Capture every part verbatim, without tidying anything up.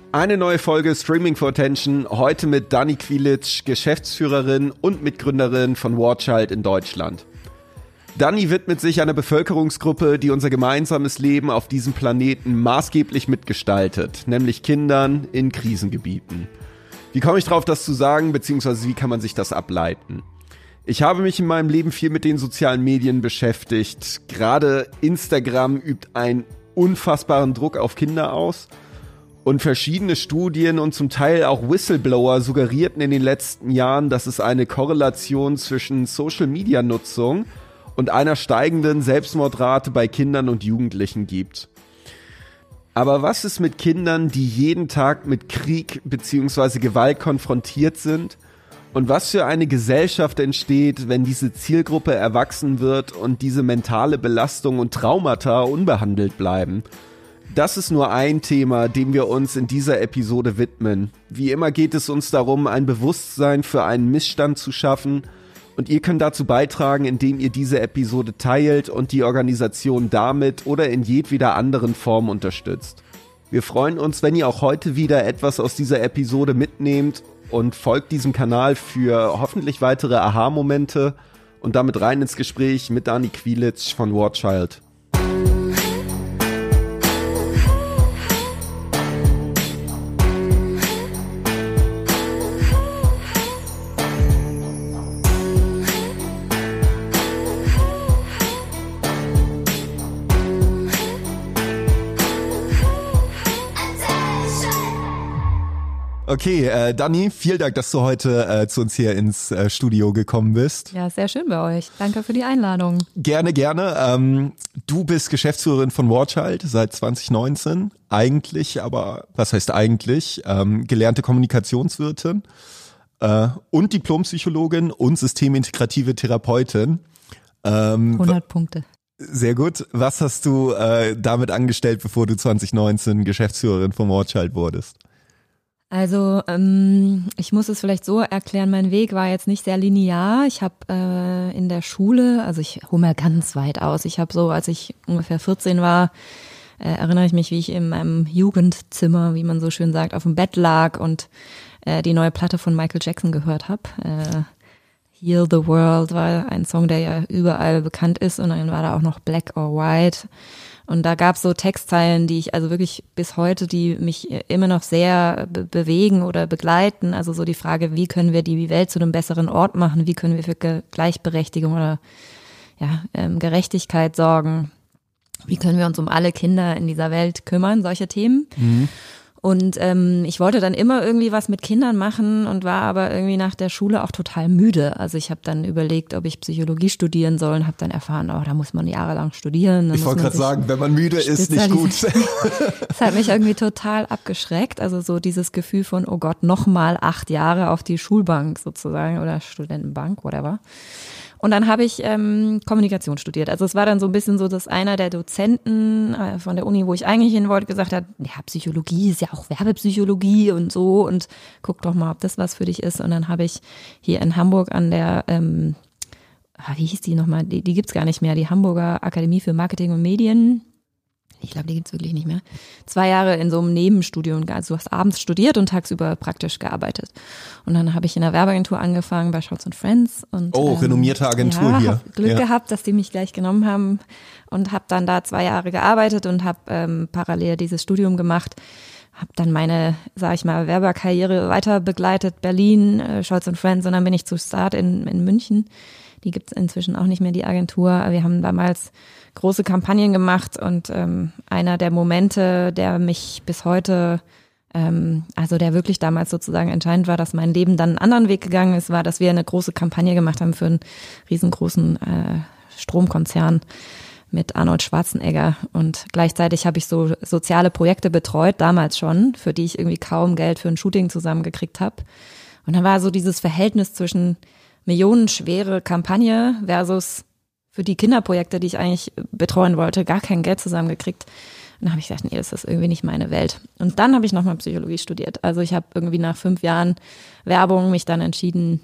Eine neue Folge Streaming for Attention, heute mit Dani Quilic, Geschäftsführerin und Mitgründerin von Warchild in Deutschland. Dani widmet sich einer Bevölkerungsgruppe, die unser gemeinsames Leben auf diesem Planeten maßgeblich mitgestaltet, nämlich Kindern in Krisengebieten. Wie komme ich drauf, das zu sagen, beziehungsweise wie kann man sich das ableiten? Ich habe mich in meinem Leben viel mit den sozialen Medien beschäftigt. Gerade Instagram übt einen unfassbaren Druck auf Kinder aus. Und verschiedene Studien und zum Teil auch Whistleblower suggerierten in den letzten Jahren, dass es eine Korrelation zwischen Social-Media-Nutzung und einer steigenden Selbstmordrate bei Kindern und Jugendlichen gibt. Aber was ist mit Kindern, die jeden Tag mit Krieg bzw. Gewalt konfrontiert sind? Und was für eine Gesellschaft entsteht, wenn diese Zielgruppe erwachsen wird und diese mentale Belastung und Traumata unbehandelt bleiben? Das ist nur ein Thema, dem wir uns in dieser Episode widmen. Wie immer geht es uns darum, ein Bewusstsein für einen Missstand zu schaffen. Und ihr könnt dazu beitragen, indem ihr diese Episode teilt und die Organisation damit oder in jedweder anderen Form unterstützt. Wir freuen uns, wenn ihr auch heute wieder etwas aus dieser Episode mitnehmt und folgt diesem Kanal für hoffentlich weitere Aha-Momente und damit rein ins Gespräch mit Dani Quilic von Warchild. Okay, äh, Dani, vielen Dank, dass du heute äh, zu uns hier ins äh, Studio gekommen bist. Ja, sehr schön bei euch. Danke für die Einladung. Gerne, gerne. Ähm, du bist Geschäftsführerin von Warchild seit zwanzig neunzehn. Eigentlich, aber was heißt eigentlich? Ähm, gelernte Kommunikationswirtin äh, und Diplompsychologin und systemintegrative Therapeutin. Ähm, hundert Punkte. Sehr gut. Was hast du äh, damit angestellt, bevor du zwanzig neunzehn Geschäftsführerin von Warchild wurdest? Also ähm, ich muss es vielleicht so erklären, mein Weg war jetzt nicht sehr linear. Ich habe äh, in der Schule, also ich hole mal ganz weit aus, ich habe so, als ich ungefähr vierzehn war, äh, erinnere ich mich, wie ich in meinem Jugendzimmer, wie man so schön sagt, auf dem Bett lag und äh, die neue Platte von Michael Jackson gehört habe. Äh, Heal the World war ein Song, der ja überall bekannt ist, und dann war da auch noch Black or White. Und da gab es so Textzeilen, die ich also wirklich bis heute, die mich immer noch sehr be- bewegen oder begleiten. Also so die Frage, wie können wir die Welt zu einem besseren Ort machen? Wie können wir für Ge- Gleichberechtigung oder ja, ähm, Gerechtigkeit sorgen? Wie können wir uns um alle Kinder in dieser Welt kümmern? Solche Themen. Mhm. Und ähm, ich wollte dann immer irgendwie was mit Kindern machen und war aber irgendwie nach der Schule auch total müde. Also ich habe dann überlegt, ob ich Psychologie studieren soll und habe dann erfahren, oh, da muss man jahrelang studieren. Ich wollte gerade sagen, wenn man müde ist, nicht gut. Das hat mich irgendwie total abgeschreckt. Also so dieses Gefühl von, oh Gott, nochmal acht Jahre auf die Schulbank sozusagen oder Studentenbank, whatever. Und dann habe ich ähm, Kommunikation studiert. Also es war dann so ein bisschen so, dass einer der Dozenten äh, von der Uni, wo ich eigentlich hin wollte, gesagt hat, ja, Psychologie ist ja auch Werbepsychologie und so und guck doch mal, ob das was für dich ist. Und dann habe ich hier in Hamburg an der, ähm, wie hieß die nochmal, die, die gibt's gar nicht mehr, die Hamburger Akademie für Marketing und Medien. Ich glaube, die gibt's wirklich nicht mehr. Zwei Jahre in so einem Nebenstudium, also du hast abends studiert und tagsüber praktisch gearbeitet. Und dann habe ich in der Werbeagentur angefangen bei Schultz und Friends. Und, oh, ähm, renommierte Agentur ja, hier. Hab Glück ja. gehabt, dass die mich gleich genommen haben und habe dann da zwei Jahre gearbeitet und habe ähm, parallel dieses Studium gemacht. Habe dann meine, sage ich mal, Werbekarriere weiter begleitet, Berlin, äh, Schultz und Friends, und dann bin ich zu Start in, in München. Die gibt's inzwischen auch nicht mehr, die Agentur. Wir haben damals große Kampagnen gemacht und ähm, einer der Momente, der mich bis heute, ähm, also der wirklich damals sozusagen entscheidend war, dass mein Leben dann einen anderen Weg gegangen ist, war, dass wir eine große Kampagne gemacht haben für einen riesengroßen äh, Stromkonzern mit Arnold Schwarzenegger, und gleichzeitig habe ich so soziale Projekte betreut, damals schon, für die ich irgendwie kaum Geld für ein Shooting zusammengekriegt habe. Und dann war so dieses Verhältnis zwischen millionenschwere Kampagne versus für die Kinderprojekte, die ich eigentlich betreuen wollte, gar kein Geld zusammengekriegt. Und dann habe ich gedacht, nee, das ist irgendwie nicht meine Welt. Und dann habe ich nochmal Psychologie studiert. Also ich habe irgendwie nach fünf Jahren Werbung mich dann entschieden,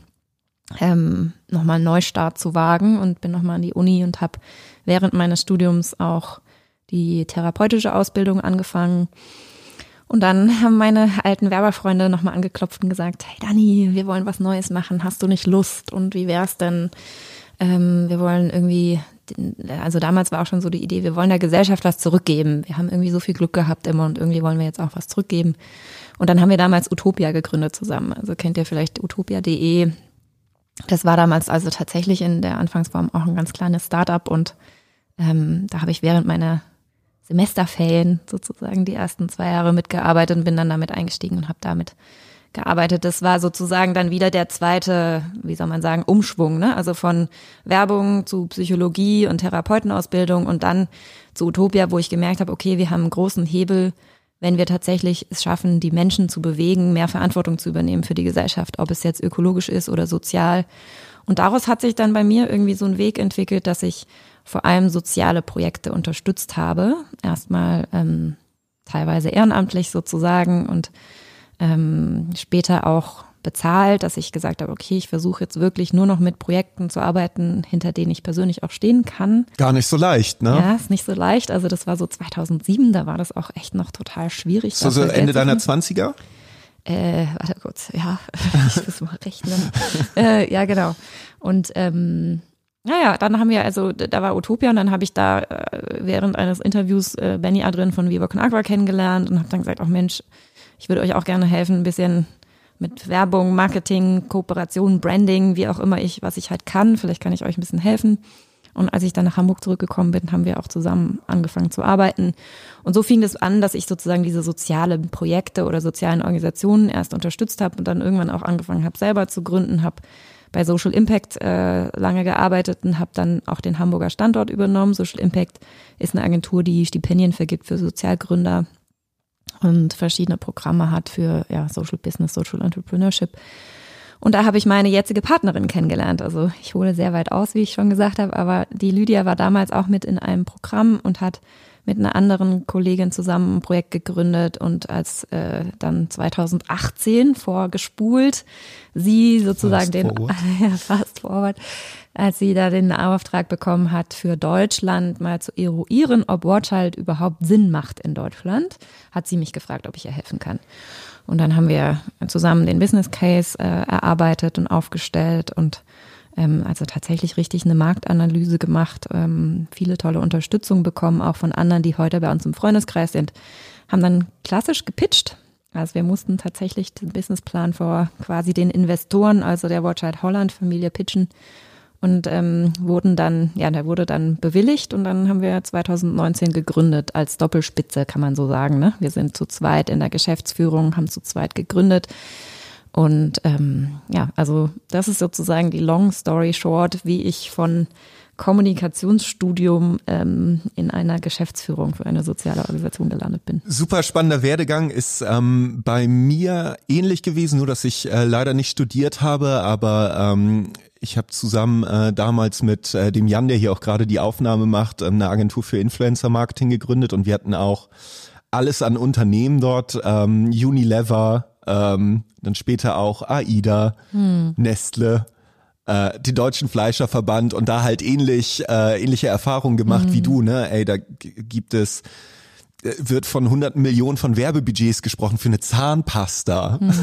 ähm, nochmal einen Neustart zu wagen, und bin nochmal an die Uni und habe während meines Studiums auch die therapeutische Ausbildung angefangen Und dann haben meine alten Werberfreunde nochmal angeklopft und gesagt, hey Dani, wir wollen was Neues machen, hast du nicht Lust? Und wie wär's denn? Ähm, wir wollen irgendwie, also damals war auch schon so die Idee, wir wollen der Gesellschaft was zurückgeben. Wir haben irgendwie so viel Glück gehabt immer und irgendwie wollen wir jetzt auch was zurückgeben. Und dann haben wir damals Utopia gegründet zusammen. Also kennt ihr vielleicht utopia punkt de. Das war damals also tatsächlich in der Anfangsform auch ein ganz kleines Startup und ähm, da habe ich während meiner Semesterferien sozusagen die ersten zwei Jahre mitgearbeitet und bin dann damit eingestiegen und habe damit gearbeitet. Das war sozusagen dann wieder der zweite, wie soll man sagen, Umschwung, ne? Also von Werbung zu Psychologie und Therapeutenausbildung und dann zu Utopia, wo ich gemerkt habe, okay, wir haben einen großen Hebel, wenn wir tatsächlich es schaffen, die Menschen zu bewegen, mehr Verantwortung zu übernehmen für die Gesellschaft, ob es jetzt ökologisch ist oder sozial. Und daraus hat sich dann bei mir irgendwie so ein Weg entwickelt, dass ich vor allem soziale Projekte unterstützt habe. Erstmal ähm, teilweise ehrenamtlich sozusagen und ähm, später auch bezahlt, dass ich gesagt habe, okay, ich versuche jetzt wirklich nur noch mit Projekten zu arbeiten, hinter denen ich persönlich auch stehen kann. Gar nicht so leicht, ne? Ja, ist nicht so leicht. Also das war so zweitausendsieben, da war das auch echt noch total schwierig. So, so Ende deiner zwanziger? Äh, warte kurz, ja, ich muss mal rechnen. äh, ja, genau. Und ähm, naja, dann haben wir, also da war Utopia und dann habe ich da äh, während eines Interviews äh, Benny Adrian von Viva Con Agua kennengelernt und habe dann gesagt, ach Mensch, ich würde euch auch gerne helfen, ein bisschen mit Werbung, Marketing, Kooperation, Branding, wie auch immer ich, was ich halt kann. Vielleicht kann ich euch ein bisschen helfen. Und als ich dann nach Hamburg zurückgekommen bin, haben wir auch zusammen angefangen zu arbeiten. Und so fing das an, dass ich sozusagen diese sozialen Projekte oder sozialen Organisationen erst unterstützt habe und dann irgendwann auch angefangen habe, selber zu gründen, habe bei Social Impact äh, lange gearbeitet und habe dann auch den Hamburger Standort übernommen. Social Impact ist eine Agentur, die Stipendien vergibt für Sozialgründer und verschiedene Programme hat für ja, Social Business, Social Entrepreneurship. Und da habe ich meine jetzige Partnerin kennengelernt. Also ich hole sehr weit aus, wie ich schon gesagt habe, aber die Lydia war damals auch mit in einem Programm und hat mit einer anderen Kollegin zusammen ein Projekt gegründet und als äh, dann zweitausendachtzehn vorgespult, sie sozusagen fast den forward. ja, fast forward, als sie da den Auftrag bekommen hat, für Deutschland mal zu eruieren, ob Watchild überhaupt Sinn macht in Deutschland, hat sie mich gefragt, ob ich ihr helfen kann. Und dann haben wir zusammen den Business Case äh, erarbeitet und aufgestellt und ähm, also tatsächlich richtig eine Marktanalyse gemacht, ähm, viele tolle Unterstützung bekommen, auch von anderen, die heute bei uns im Freundeskreis sind, haben dann klassisch gepitcht. Also wir mussten tatsächlich den Businessplan vor quasi den Investoren, also der Watchild Holland Familie pitchen und ähm, wurden dann, ja, der wurde dann bewilligt und dann haben wir zweitausendneunzehn gegründet als Doppelspitze, kann man so sagen, ne? Wir sind zu zweit in der Geschäftsführung, haben zu zweit gegründet und ähm, ja, also das ist sozusagen die Long Story Short, wie ich von Kommunikationsstudium ähm, in einer Geschäftsführung für eine soziale Organisation gelandet bin. Super spannender Werdegang ist ähm, bei mir ähnlich gewesen, nur dass ich äh, leider nicht studiert habe, aber ähm, ich habe zusammen äh, damals mit äh, dem Jan, der hier auch gerade die Aufnahme macht, äh, eine Agentur für Influencer-Marketing gegründet und wir hatten auch alles an Unternehmen dort, ähm, Unilever, ähm, dann später auch AIDA, hm. Nestle, äh, den Deutschen Fleischerverband und da halt ähnlich äh, ähnliche Erfahrungen gemacht hm. wie du, ne? Ey, da g- gibt es wird von hunderten Millionen von Werbebudgets gesprochen für eine Zahnpasta. Mhm.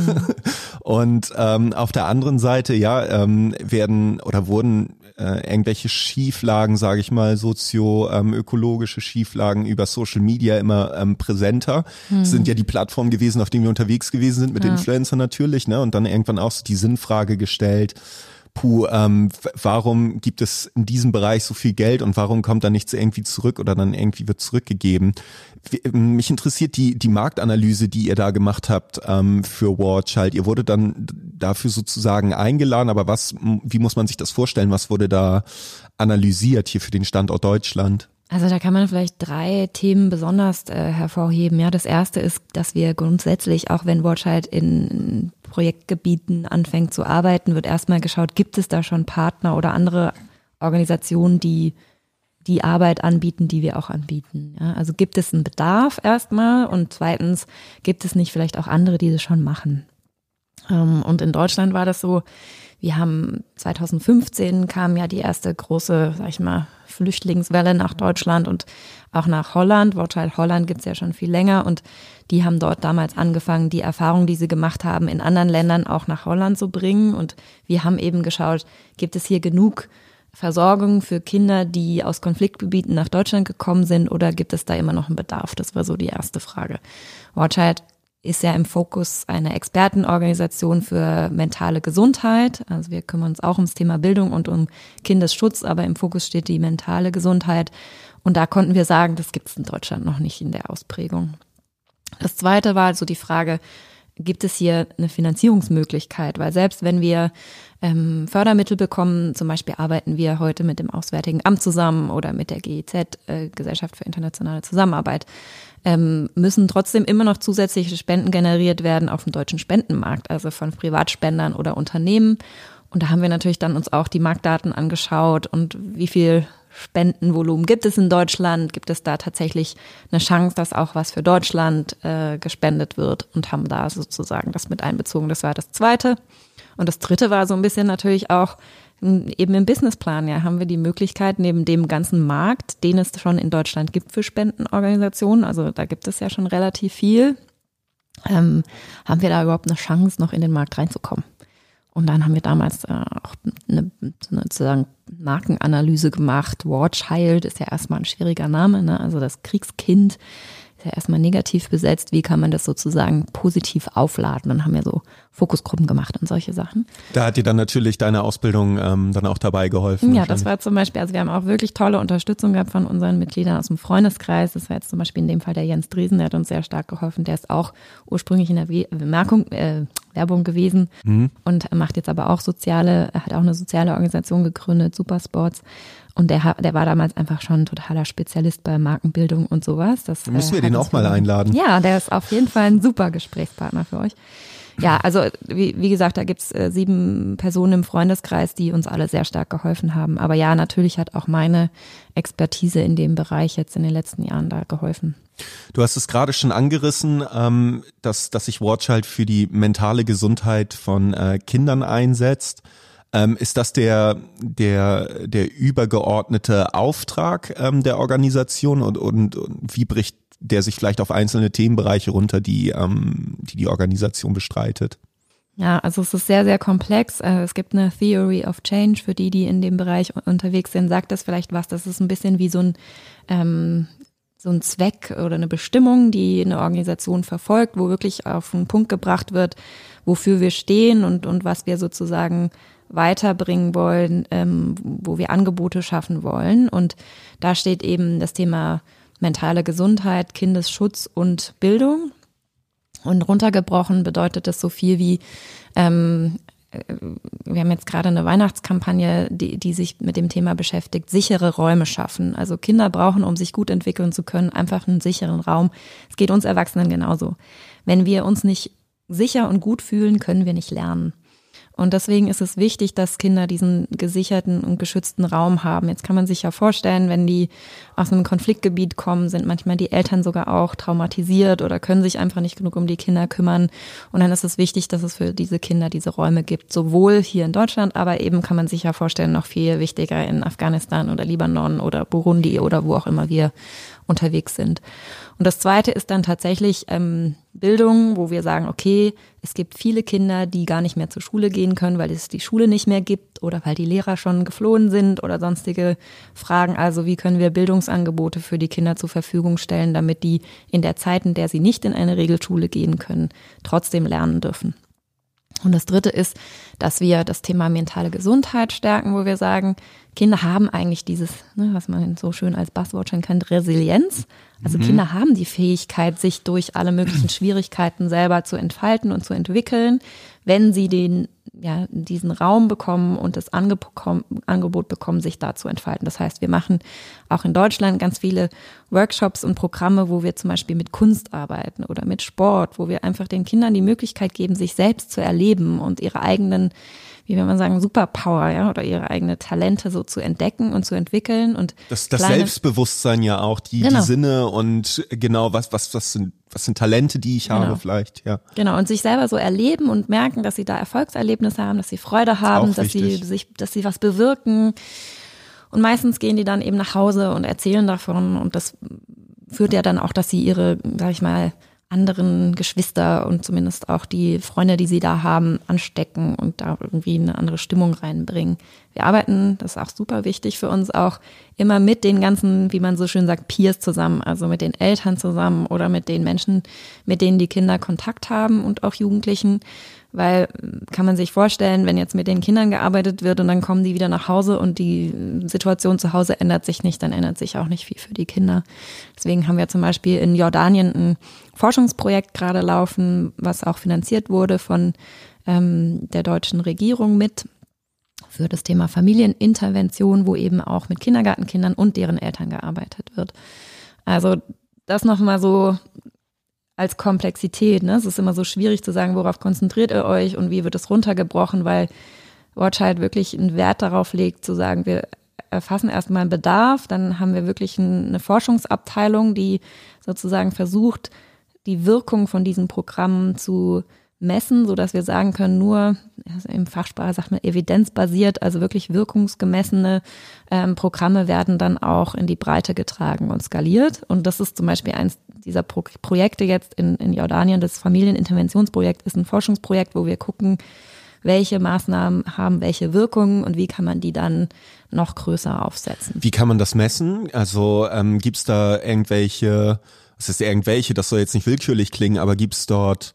Und ähm, auf der anderen Seite, ja, ähm, werden oder wurden äh, irgendwelche Schieflagen, sage ich mal, sozio-ökologische ähm, Schieflagen über Social Media immer ähm, präsenter. Mhm. Das sind ja die Plattformen gewesen, auf denen wir unterwegs gewesen sind, mit ja. Influencern natürlich, ne? Und dann irgendwann auch so die Sinnfrage gestellt, puh, ähm, warum gibt es in diesem Bereich so viel Geld und warum kommt da nichts irgendwie zurück oder dann irgendwie wird zurückgegeben? Mich interessiert die die Marktanalyse, die ihr da gemacht habt ähm, für Watchild. Ihr wurde dann dafür sozusagen eingeladen, aber was, wie muss man sich das vorstellen? Was wurde da analysiert hier für den Standort Deutschland? Also da kann man vielleicht drei Themen besonders äh, hervorheben. Ja, das erste ist, dass wir grundsätzlich, auch wenn Watchild in Projektgebieten anfängt zu arbeiten, wird erstmal geschaut, gibt es da schon Partner oder andere Organisationen, die die Arbeit anbieten, die wir auch anbieten. Ja, also gibt es einen Bedarf erstmal und zweitens gibt es nicht vielleicht auch andere, die das schon machen. Und in Deutschland war das so, wir haben zweitausendfünfzehn kam ja die erste große, sag ich mal, Flüchtlingswelle nach Deutschland und auch nach Holland. Watch Child Holland gibt's ja schon viel länger und die haben dort damals angefangen, die Erfahrung, die sie gemacht haben, in anderen Ländern auch nach Holland zu bringen. Und wir haben eben geschaut, gibt es hier genug Versorgung für Kinder, die aus Konfliktgebieten nach Deutschland gekommen sind oder gibt es da immer noch einen Bedarf? Das war so die erste Frage. Watch Child ist ja im Fokus eine Expertenorganisation für mentale Gesundheit. Also wir kümmern uns auch ums Thema Bildung und um Kindesschutz, aber im Fokus steht die mentale Gesundheit. Und da konnten wir sagen, das gibt es in Deutschland noch nicht in der Ausprägung. Das Zweite war also die Frage, gibt es hier eine Finanzierungsmöglichkeit? Weil selbst wenn wir ähm, Fördermittel bekommen, zum Beispiel arbeiten wir heute mit dem Auswärtigen Amt zusammen oder mit der G I Z, äh, Gesellschaft für internationale Zusammenarbeit, ähm, müssen trotzdem immer noch zusätzliche Spenden generiert werden auf dem deutschen Spendenmarkt, also von Privatspendern oder Unternehmen. Und da haben wir natürlich dann uns auch die Marktdaten angeschaut und wie viel Spendenvolumen gibt es in Deutschland, gibt es da tatsächlich eine Chance, dass auch was für Deutschland äh, gespendet wird und haben da sozusagen das mit einbezogen. Das war das Zweite. Und das Dritte war so ein bisschen natürlich auch eben im Businessplan, ja, haben wir die Möglichkeit, neben dem ganzen Markt, den es schon in Deutschland gibt für Spendenorganisationen, also da gibt es ja schon relativ viel, ähm, haben wir da überhaupt eine Chance, noch in den Markt reinzukommen. Und dann haben wir damals äh, auch eine, eine sozusagen Markenanalyse gemacht. War Child ist ja erstmal ein schwieriger Name, ne? Also das Kriegskind ist ja erstmal negativ besetzt. Wie kann man das sozusagen positiv aufladen? Dann haben wir so Fokusgruppen gemacht und solche Sachen. Da hat dir dann natürlich deine Ausbildung ähm, dann auch dabei geholfen. Ja, das war zum Beispiel, also wir haben auch wirklich tolle Unterstützung gehabt von unseren Mitgliedern aus dem Freundeskreis. Das war jetzt zum Beispiel in dem Fall der Jens Driesen, der hat uns sehr stark geholfen. Der ist auch ursprünglich in der Bemerkung, äh, Werbung gewesen mhm. und macht jetzt aber auch soziale, er hat auch eine soziale Organisation gegründet, Supersports. Und der, der war damals einfach schon ein totaler Spezialist bei Markenbildung und sowas. Das müssen wir äh, den auch mal einladen. Ja, der ist auf jeden Fall ein super Gesprächspartner für euch. Ja, also wie, wie gesagt, da gibt's äh, sieben Personen im Freundeskreis, die uns alle sehr stark geholfen haben. Aber ja, natürlich hat auch meine Expertise in dem Bereich jetzt in den letzten Jahren da geholfen. Du hast es gerade schon angerissen, ähm, dass, dass sich Watch Child für die mentale Gesundheit von äh, Kindern einsetzt. Ähm, ist das der, der, der übergeordnete Auftrag ähm, der Organisation und, und, und wie bricht der sich vielleicht auf einzelne Themenbereiche runter, die, ähm, die die Organisation bestreitet? Ja, also es ist sehr, sehr komplex. Es gibt eine Theory of Change, für die, die in dem Bereich unterwegs sind, sagt das vielleicht was. Das ist ein bisschen wie so ein, ähm, so ein Zweck oder eine Bestimmung, die eine Organisation verfolgt, wo wirklich auf einen Punkt gebracht wird, wofür wir stehen und, und was wir sozusagen weiterbringen wollen, ähm, wo wir Angebote schaffen wollen. Und da steht eben das Thema mentale Gesundheit, Kindesschutz und Bildung. Und runtergebrochen bedeutet das so viel wie, ähm, wir haben jetzt gerade eine Weihnachtskampagne, die, die sich mit dem Thema beschäftigt, sichere Räume schaffen. Also Kinder brauchen, um sich gut entwickeln zu können, einfach einen sicheren Raum. Es geht uns Erwachsenen genauso. Wenn wir uns nicht sicher und gut fühlen, können wir nicht lernen. Und deswegen ist es wichtig, dass Kinder diesen gesicherten und geschützten Raum haben. Jetzt kann man sich ja vorstellen, wenn die aus einem Konfliktgebiet kommen, sind manchmal die Eltern sogar auch traumatisiert oder können sich einfach nicht genug um die Kinder kümmern. Und dann ist es wichtig, dass es für diese Kinder diese Räume gibt. Sowohl hier in Deutschland, aber eben kann man sich ja vorstellen, noch viel wichtiger in Afghanistan oder Libanon oder Burundi oder wo auch immer wir unterwegs sind. Und das Zweite ist dann tatsächlich ähm, Bildung, wo wir sagen, okay, es gibt viele Kinder, die gar nicht mehr zur Schule gehen können, weil es die Schule nicht mehr gibt oder weil die Lehrer schon geflohen sind oder sonstige Fragen. Also wie können wir Bildungsangebote für die Kinder zur Verfügung stellen, damit die in der Zeit, in der sie nicht in eine Regelschule gehen können, trotzdem lernen dürfen. Und das Dritte ist, dass wir das Thema mentale Gesundheit stärken, wo wir sagen, Kinder haben eigentlich dieses, ne, was man so schön als Buzzword schon kennt, Resilienz. Also mhm. Kinder haben die Fähigkeit, sich durch alle möglichen Schwierigkeiten selber zu entfalten und zu entwickeln, wenn sie den, ja, diesen Raum bekommen und das Angebot bekommen, sich da zu entfalten. Das heißt, wir machen auch in Deutschland ganz viele Workshops und Programme, wo wir zum Beispiel mit Kunst arbeiten oder mit Sport, wo wir einfach den Kindern die Möglichkeit geben, sich selbst zu erleben und ihre eigenen, wie will man sagen, Superpower, ja, oder ihre eigenen Talente so so zu entdecken und zu entwickeln und das, das kleine, Selbstbewusstsein ja auch, die, genau. die Sinne und genau, was, was, was sind, was sind Talente, die ich genau. habe vielleicht, ja. Genau, und sich selber so erleben und merken, dass sie da Erfolgserlebnisse haben, dass sie Freude haben, das dass sie sich, dass sie was bewirken. Und meistens gehen die dann eben nach Hause und erzählen davon und das führt ja dann auch, dass sie ihre, sag ich mal, anderen Geschwister und zumindest auch die Freunde, die sie da haben, anstecken und da irgendwie eine andere Stimmung reinbringen. Wir arbeiten, das ist auch super wichtig für uns, auch immer mit den ganzen, wie man so schön sagt, Peers zusammen, also mit den Eltern zusammen oder mit den Menschen, mit denen die Kinder Kontakt haben und auch Jugendlichen. Weil kann man sich vorstellen, wenn jetzt mit den Kindern gearbeitet wird und dann kommen die wieder nach Hause und die Situation zu Hause ändert sich nicht, dann ändert sich auch nicht viel für die Kinder. Deswegen haben wir zum Beispiel in Jordanien ein Forschungsprojekt gerade laufen, was auch finanziert wurde von ähm, der deutschen Regierung mit für das Thema Familienintervention, wo eben auch mit Kindergartenkindern und deren Eltern gearbeitet wird. Also das nochmal so als Komplexität. Ne? Es ist immer so schwierig zu sagen, worauf konzentriert ihr euch und wie wird es runtergebrochen, weil Watchild wirklich einen Wert darauf legt, zu sagen, wir erfassen erstmal einen Bedarf, dann haben wir wirklich eine Forschungsabteilung, die sozusagen versucht, die Wirkung von diesen Programmen zu messen, sodass wir sagen können, nur, also im Fachsprache sagt man evidenzbasiert, also wirklich wirkungsgemessene ähm, Programme werden dann auch in die Breite getragen und skaliert. Und das ist zum Beispiel eins dieser Pro- Projekte jetzt in, in Jordanien, das Familieninterventionsprojekt ist ein Forschungsprojekt, wo wir gucken, welche Maßnahmen haben welche Wirkungen und wie kann man die dann noch größer aufsetzen. Wie kann man das messen? Also ähm, gibt es da irgendwelche, es ist irgendwelche, das soll jetzt nicht willkürlich klingen, aber gibt es dort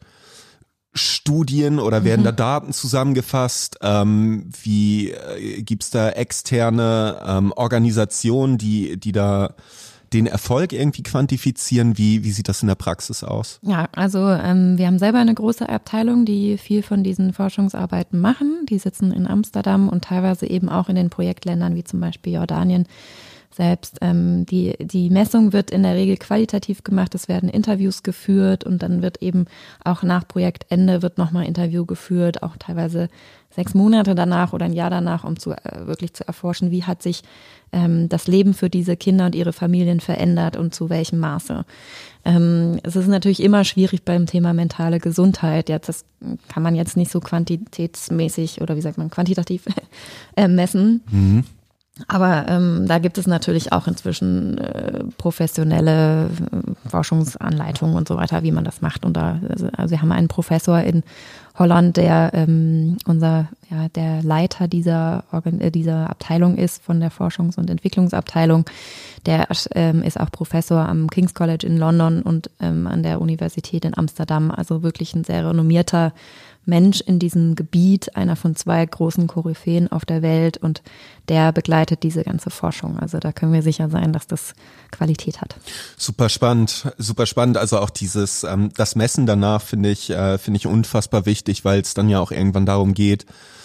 Studien oder werden mhm. da Daten zusammengefasst? Ähm, wie äh, gibt es da externe ähm, Organisationen, die, die da den Erfolg irgendwie quantifizieren? Wie, wie sieht das in der Praxis aus? Ja, also ähm, wir haben selber eine große Abteilung, die viel von diesen Forschungsarbeiten machen. Die sitzen in Amsterdam und teilweise eben auch in den Projektländern wie zum Beispiel Jordanien selbst. Ähm, die, die Messung wird in der Regel qualitativ gemacht. Es werden Interviews geführt und dann wird eben auch nach Projektende wird nochmal Interview geführt, auch teilweise sechs Monate danach oder ein Jahr danach, um zu äh, wirklich zu erforschen, wie hat sich ähm, das Leben für diese Kinder und ihre Familien verändert und zu welchem Maße. Ähm, es ist natürlich immer schwierig beim Thema mentale Gesundheit. Jetzt, das kann man jetzt nicht so quantitätsmäßig oder wie sagt man, quantitativ äh, messen. Mhm. Aber ähm, da gibt es natürlich auch inzwischen äh, professionelle äh, Forschungsanleitungen und so weiter, wie man das macht. Und da, also, also wir haben einen Professor in Holland, der ähm, unser, ja, der Leiter dieser Organ äh, dieser Abteilung ist von der Forschungs- und Entwicklungsabteilung. Der ähm, ist auch Professor am King's College in London und ähm, an der Universität in Amsterdam. Also wirklich ein sehr renommierter Mensch in diesem Gebiet, einer von zwei großen Koryphäen auf der Welt und der begleitet diese ganze Forschung. Also da können wir sicher sein, dass das Qualität hat. Super spannend, super spannend. Also auch dieses, ähm, das Messen danach finde ich, äh, finde ich unfassbar wichtig, weil es dann ja auch irgendwann darum geht,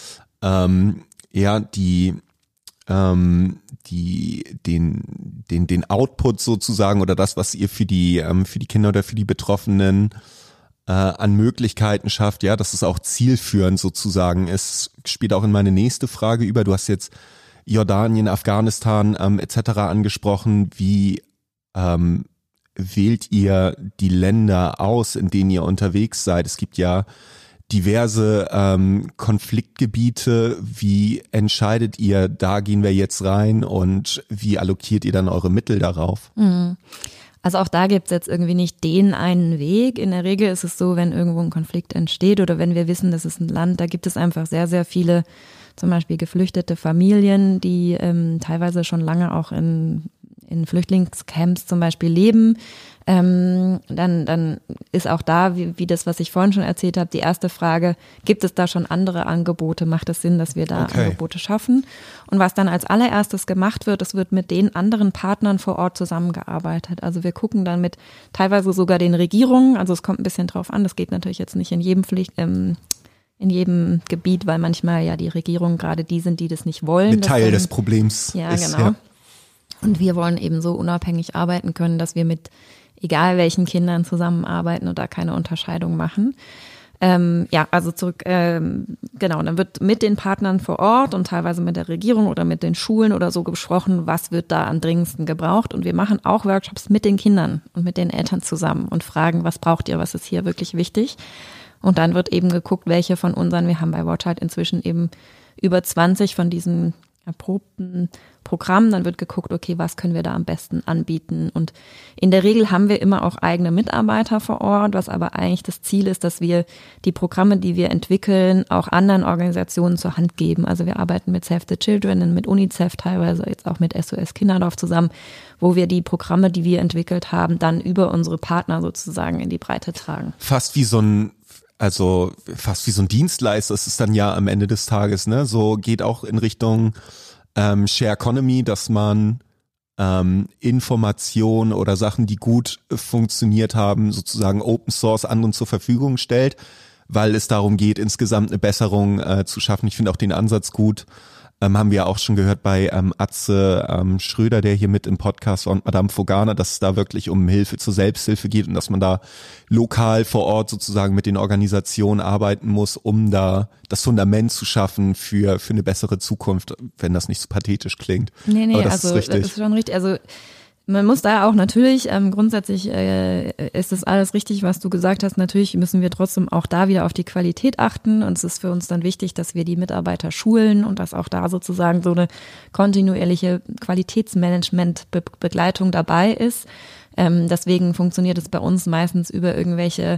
ähm, ja, die, ähm, die, den, den, den Output sozusagen oder das, was ihr für die, ähm, für die Kinder oder für die Betroffenen Äh, an Möglichkeiten schafft, ja, dass es auch zielführend sozusagen ist, spielt auch in meine nächste Frage über. Du hast jetzt Jordanien, Afghanistan ähm, et cetera angesprochen. Wie ähm, wählt ihr die Länder aus, in denen ihr unterwegs seid? Es gibt ja diverse ähm, Konfliktgebiete. Wie entscheidet ihr, da gehen wir jetzt rein und wie allokiert ihr dann eure Mittel darauf? Mhm. Also auch da gibt's jetzt irgendwie nicht den einen Weg. In der Regel ist es so, wenn irgendwo ein Konflikt entsteht oder wenn wir wissen, das ist ein Land, da gibt es einfach sehr, sehr viele zum Beispiel geflüchtete Familien, die ähm, teilweise schon lange auch in, in Flüchtlingscamps zum Beispiel leben. Ähm, dann, dann ist auch da, wie, wie das, was ich vorhin schon erzählt habe, die erste Frage, gibt es da schon andere Angebote? Macht es Sinn, dass wir da okay. Angebote schaffen? Und was dann als allererstes gemacht wird, es wird mit den anderen Partnern vor Ort zusammengearbeitet. Also wir gucken dann mit teilweise sogar den Regierungen, also es kommt ein bisschen drauf an, das geht natürlich jetzt nicht in jedem Pflicht, ähm, in jedem Gebiet, weil manchmal ja die Regierungen gerade die sind, die das nicht wollen. Mit Teil dann, des Problems ja, ist. Genau. Ja. Und wir wollen eben so unabhängig arbeiten können, dass wir mit egal welchen Kindern zusammenarbeiten und da keine Unterscheidung machen. Ähm, ja, also zurück, ähm, genau, dann wird mit den Partnern vor Ort und teilweise mit der Regierung oder mit den Schulen oder so besprochen, was wird da am dringendsten gebraucht. Und wir machen auch Workshops mit den Kindern und mit den Eltern zusammen und fragen, was braucht ihr, was ist hier wirklich wichtig. Und dann wird eben geguckt, welche von unseren, wir haben bei WatchChild inzwischen eben über zwanzig von diesen erprobten Programmen, dann wird geguckt, okay, was können wir da am besten anbieten, und in der Regel haben wir immer auch eigene Mitarbeiter vor Ort, was aber eigentlich das Ziel ist, dass wir die Programme, die wir entwickeln, auch anderen Organisationen zur Hand geben. Also wir arbeiten mit Save the Children, mit UNICEF teilweise, jetzt auch mit S O S Kinderdorf zusammen, wo wir die Programme, die wir entwickelt haben, dann über unsere Partner sozusagen in die Breite tragen. Fast wie so ein Also fast wie so ein Dienstleister ist es dann ja am Ende des Tages, ne? So geht auch in Richtung ähm, Share Economy, dass man ähm, Informationen oder Sachen, die gut funktioniert haben, sozusagen Open Source anderen zur Verfügung stellt, weil es darum geht, insgesamt eine Besserung äh, zu schaffen. Ich finde auch den Ansatz gut. Ähm, haben wir auch schon gehört bei ähm, Atze ähm, Schröder, der hier mit im Podcast war, und Madame Fogana, dass es da wirklich um Hilfe zur Selbsthilfe geht und dass man da lokal vor Ort sozusagen mit den Organisationen arbeiten muss, um da das Fundament zu schaffen für für eine bessere Zukunft, wenn das nicht so pathetisch klingt. Nee, nee, aber das also ist richtig. Das ist schon richtig. Also man muss da auch natürlich, ähm, grundsätzlich äh, ist das alles richtig, was du gesagt hast. Natürlich müssen wir trotzdem auch da wieder auf die Qualität achten, und es ist für uns dann wichtig, dass wir die Mitarbeiter schulen und dass auch da sozusagen so eine kontinuierliche Qualitätsmanagement-Begleitung dabei ist. Ähm, deswegen funktioniert es bei uns meistens über irgendwelche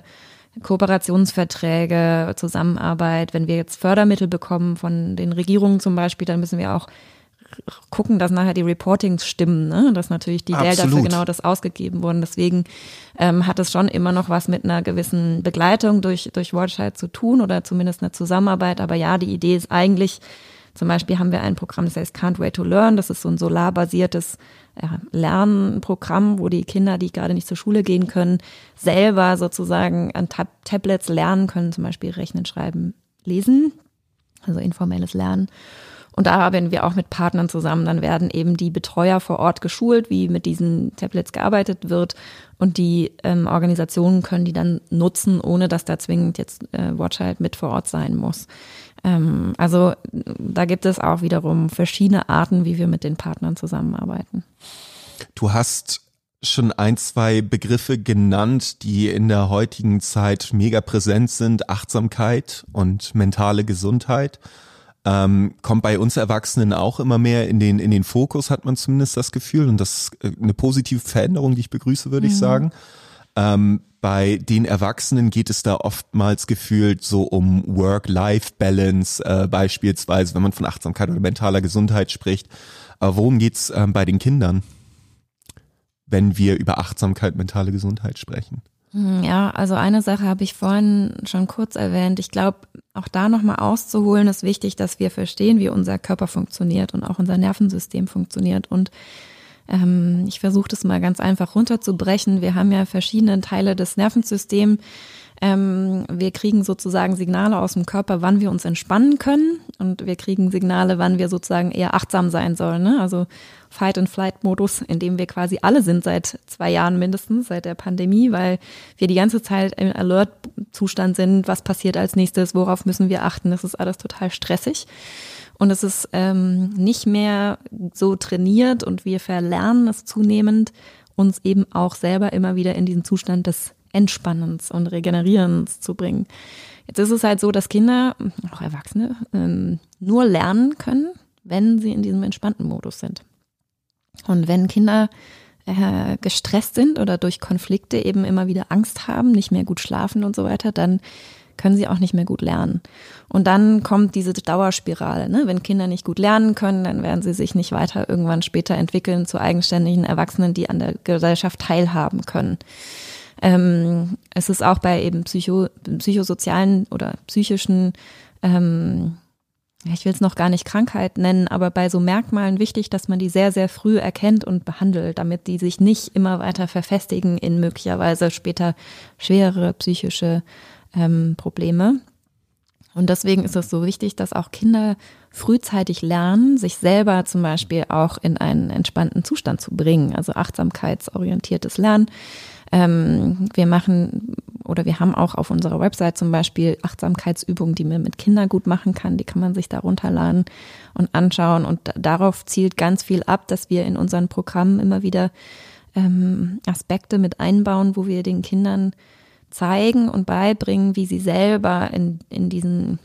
Kooperationsverträge, Zusammenarbeit. Wenn wir jetzt Fördermittel bekommen von den Regierungen zum Beispiel, dann müssen wir auch gucken, dass nachher die Reportings stimmen, ne? Dass natürlich die Gelder für genau das ausgegeben wurden. Deswegen ähm, hat es schon immer noch was mit einer gewissen Begleitung durch durch WatchChild zu tun oder zumindest eine Zusammenarbeit. Aber ja, die Idee ist eigentlich, zum Beispiel haben wir ein Programm, das heißt Can't Wait to Learn. Das ist so ein solarbasiertes ja, Lernprogramm, wo die Kinder, die gerade nicht zur Schule gehen können, selber sozusagen an Tab- Tablets lernen können, zum Beispiel Rechnen, Schreiben, Lesen, also informelles Lernen. Und da arbeiten wir auch mit Partnern zusammen. Dann werden eben die Betreuer vor Ort geschult, wie mit diesen Tablets gearbeitet wird. Und die ähm, Organisationen können die dann nutzen, ohne dass da zwingend jetzt äh, WatchChild mit vor Ort sein muss. Ähm, also da gibt es auch wiederum verschiedene Arten, wie wir mit den Partnern zusammenarbeiten. Du hast schon ein, zwei Begriffe genannt, die in der heutigen Zeit mega präsent sind. Achtsamkeit und mentale Gesundheit. Ähm, kommt bei uns Erwachsenen auch immer mehr in den in den Fokus, hat man zumindest das Gefühl, und das ist eine positive Veränderung, die ich begrüße, würde mhm. ich sagen. Ähm, bei den Erwachsenen geht es da oftmals gefühlt so um Work-Life-Balance äh, beispielsweise, wenn man von Achtsamkeit oder mentaler Gesundheit spricht. Aber worum geht's ähm, bei den Kindern, wenn wir über Achtsamkeit, mentale Gesundheit sprechen? Ja, also eine Sache habe ich vorhin schon kurz erwähnt. Ich glaube, auch da nochmal auszuholen, ist wichtig, dass wir verstehen, wie unser Körper funktioniert und auch unser Nervensystem funktioniert. Und ähm, ich versuche das mal ganz einfach runterzubrechen. Wir haben ja verschiedene Teile des Nervensystems. Ähm, wir kriegen sozusagen Signale aus dem Körper, wann wir uns entspannen können, und wir kriegen Signale, wann wir sozusagen eher achtsam sein sollen, ne? Also Fight-and-Flight-Modus, in dem wir quasi alle sind seit zwei Jahren mindestens, seit der Pandemie, weil wir die ganze Zeit im Alert-Zustand sind. Was passiert als nächstes? Worauf müssen wir achten? Das ist alles total stressig. Und es ist ähm, nicht mehr so trainiert, und wir verlernen es zunehmend, uns eben auch selber immer wieder in diesen Zustand des Entspannens und Regenerierens zu bringen. Jetzt ist es halt so, dass Kinder, auch Erwachsene, ähm, nur lernen können, wenn sie in diesem entspannten Modus sind. Und wenn Kinder äh, gestresst sind oder durch Konflikte eben immer wieder Angst haben, nicht mehr gut schlafen und so weiter, dann können sie auch nicht mehr gut lernen. Und dann kommt diese Dauerspirale, ne? Wenn Kinder nicht gut lernen können, dann werden sie sich nicht weiter irgendwann später entwickeln zu eigenständigen Erwachsenen, die an der Gesellschaft teilhaben können. Ähm, es ist auch bei eben psycho, psychosozialen oder psychischen, ähm, ich will es noch gar nicht Krankheit nennen, aber bei so Merkmalen wichtig, dass man die sehr, sehr früh erkennt und behandelt, damit die sich nicht immer weiter verfestigen in möglicherweise später schwerere psychische ähm, Probleme. Und deswegen ist es so wichtig, dass auch Kinder frühzeitig lernen, sich selber zum Beispiel auch in einen entspannten Zustand zu bringen, also achtsamkeitsorientiertes Lernen. Ähm, wir machen oder wir haben auch auf unserer Website zum Beispiel Achtsamkeitsübungen, die man mit Kindern gut machen kann. Die kann man sich da runterladen und anschauen. Und darauf zielt ganz viel ab, dass wir in unseren Programmen immer wieder ähm, Aspekte mit einbauen, wo wir den Kindern zeigen und beibringen, wie sie selber in, in diesen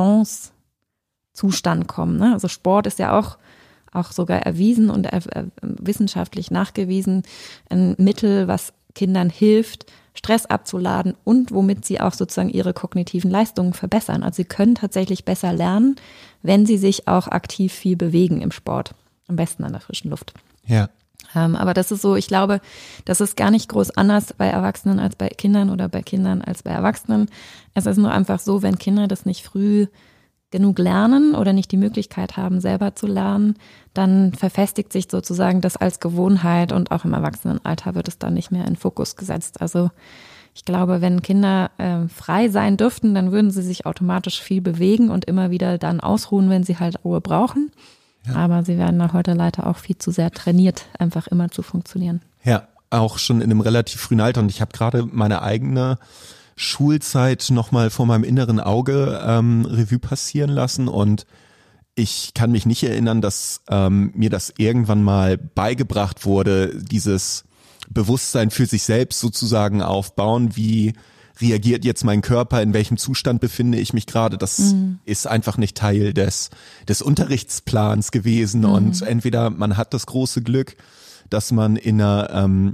Balance-Zustand kommen. Ne? Also Sport ist ja auch, auch sogar erwiesen und äh, wissenschaftlich nachgewiesen, ein Mittel, was Kindern hilft, Stress abzuladen und womit sie auch sozusagen ihre kognitiven Leistungen verbessern. Also sie können tatsächlich besser lernen, wenn sie sich auch aktiv viel bewegen im Sport. Am besten an der frischen Luft. Ja. Ähm, aber das ist so, ich glaube, das ist gar nicht groß anders bei Erwachsenen als bei Kindern oder bei Kindern als bei Erwachsenen. Es ist nur einfach so, wenn Kinder das nicht früh genug lernen oder nicht die Möglichkeit haben, selber zu lernen, dann verfestigt sich sozusagen das als Gewohnheit und auch im Erwachsenenalter wird es dann nicht mehr in Fokus gesetzt. Also ich glaube, wenn Kinder äh, frei sein dürften, dann würden sie sich automatisch viel bewegen und immer wieder dann ausruhen, wenn sie halt Ruhe brauchen. Ja. Aber sie werden da heute leider auch viel zu sehr trainiert, einfach immer zu funktionieren. Ja, auch schon in einem relativ frühen Alter. Und ich habe gerade meine eigene Schulzeit nochmal vor meinem inneren Auge ähm, Revue passieren lassen und ich kann mich nicht erinnern, dass ähm, mir das irgendwann mal beigebracht wurde, dieses Bewusstsein für sich selbst sozusagen aufbauen, wie reagiert jetzt mein Körper, in welchem Zustand befinde ich mich gerade, das mhm. ist einfach nicht Teil des, des Unterrichtsplans gewesen mhm. und entweder man hat das große Glück, dass man in einer ähm,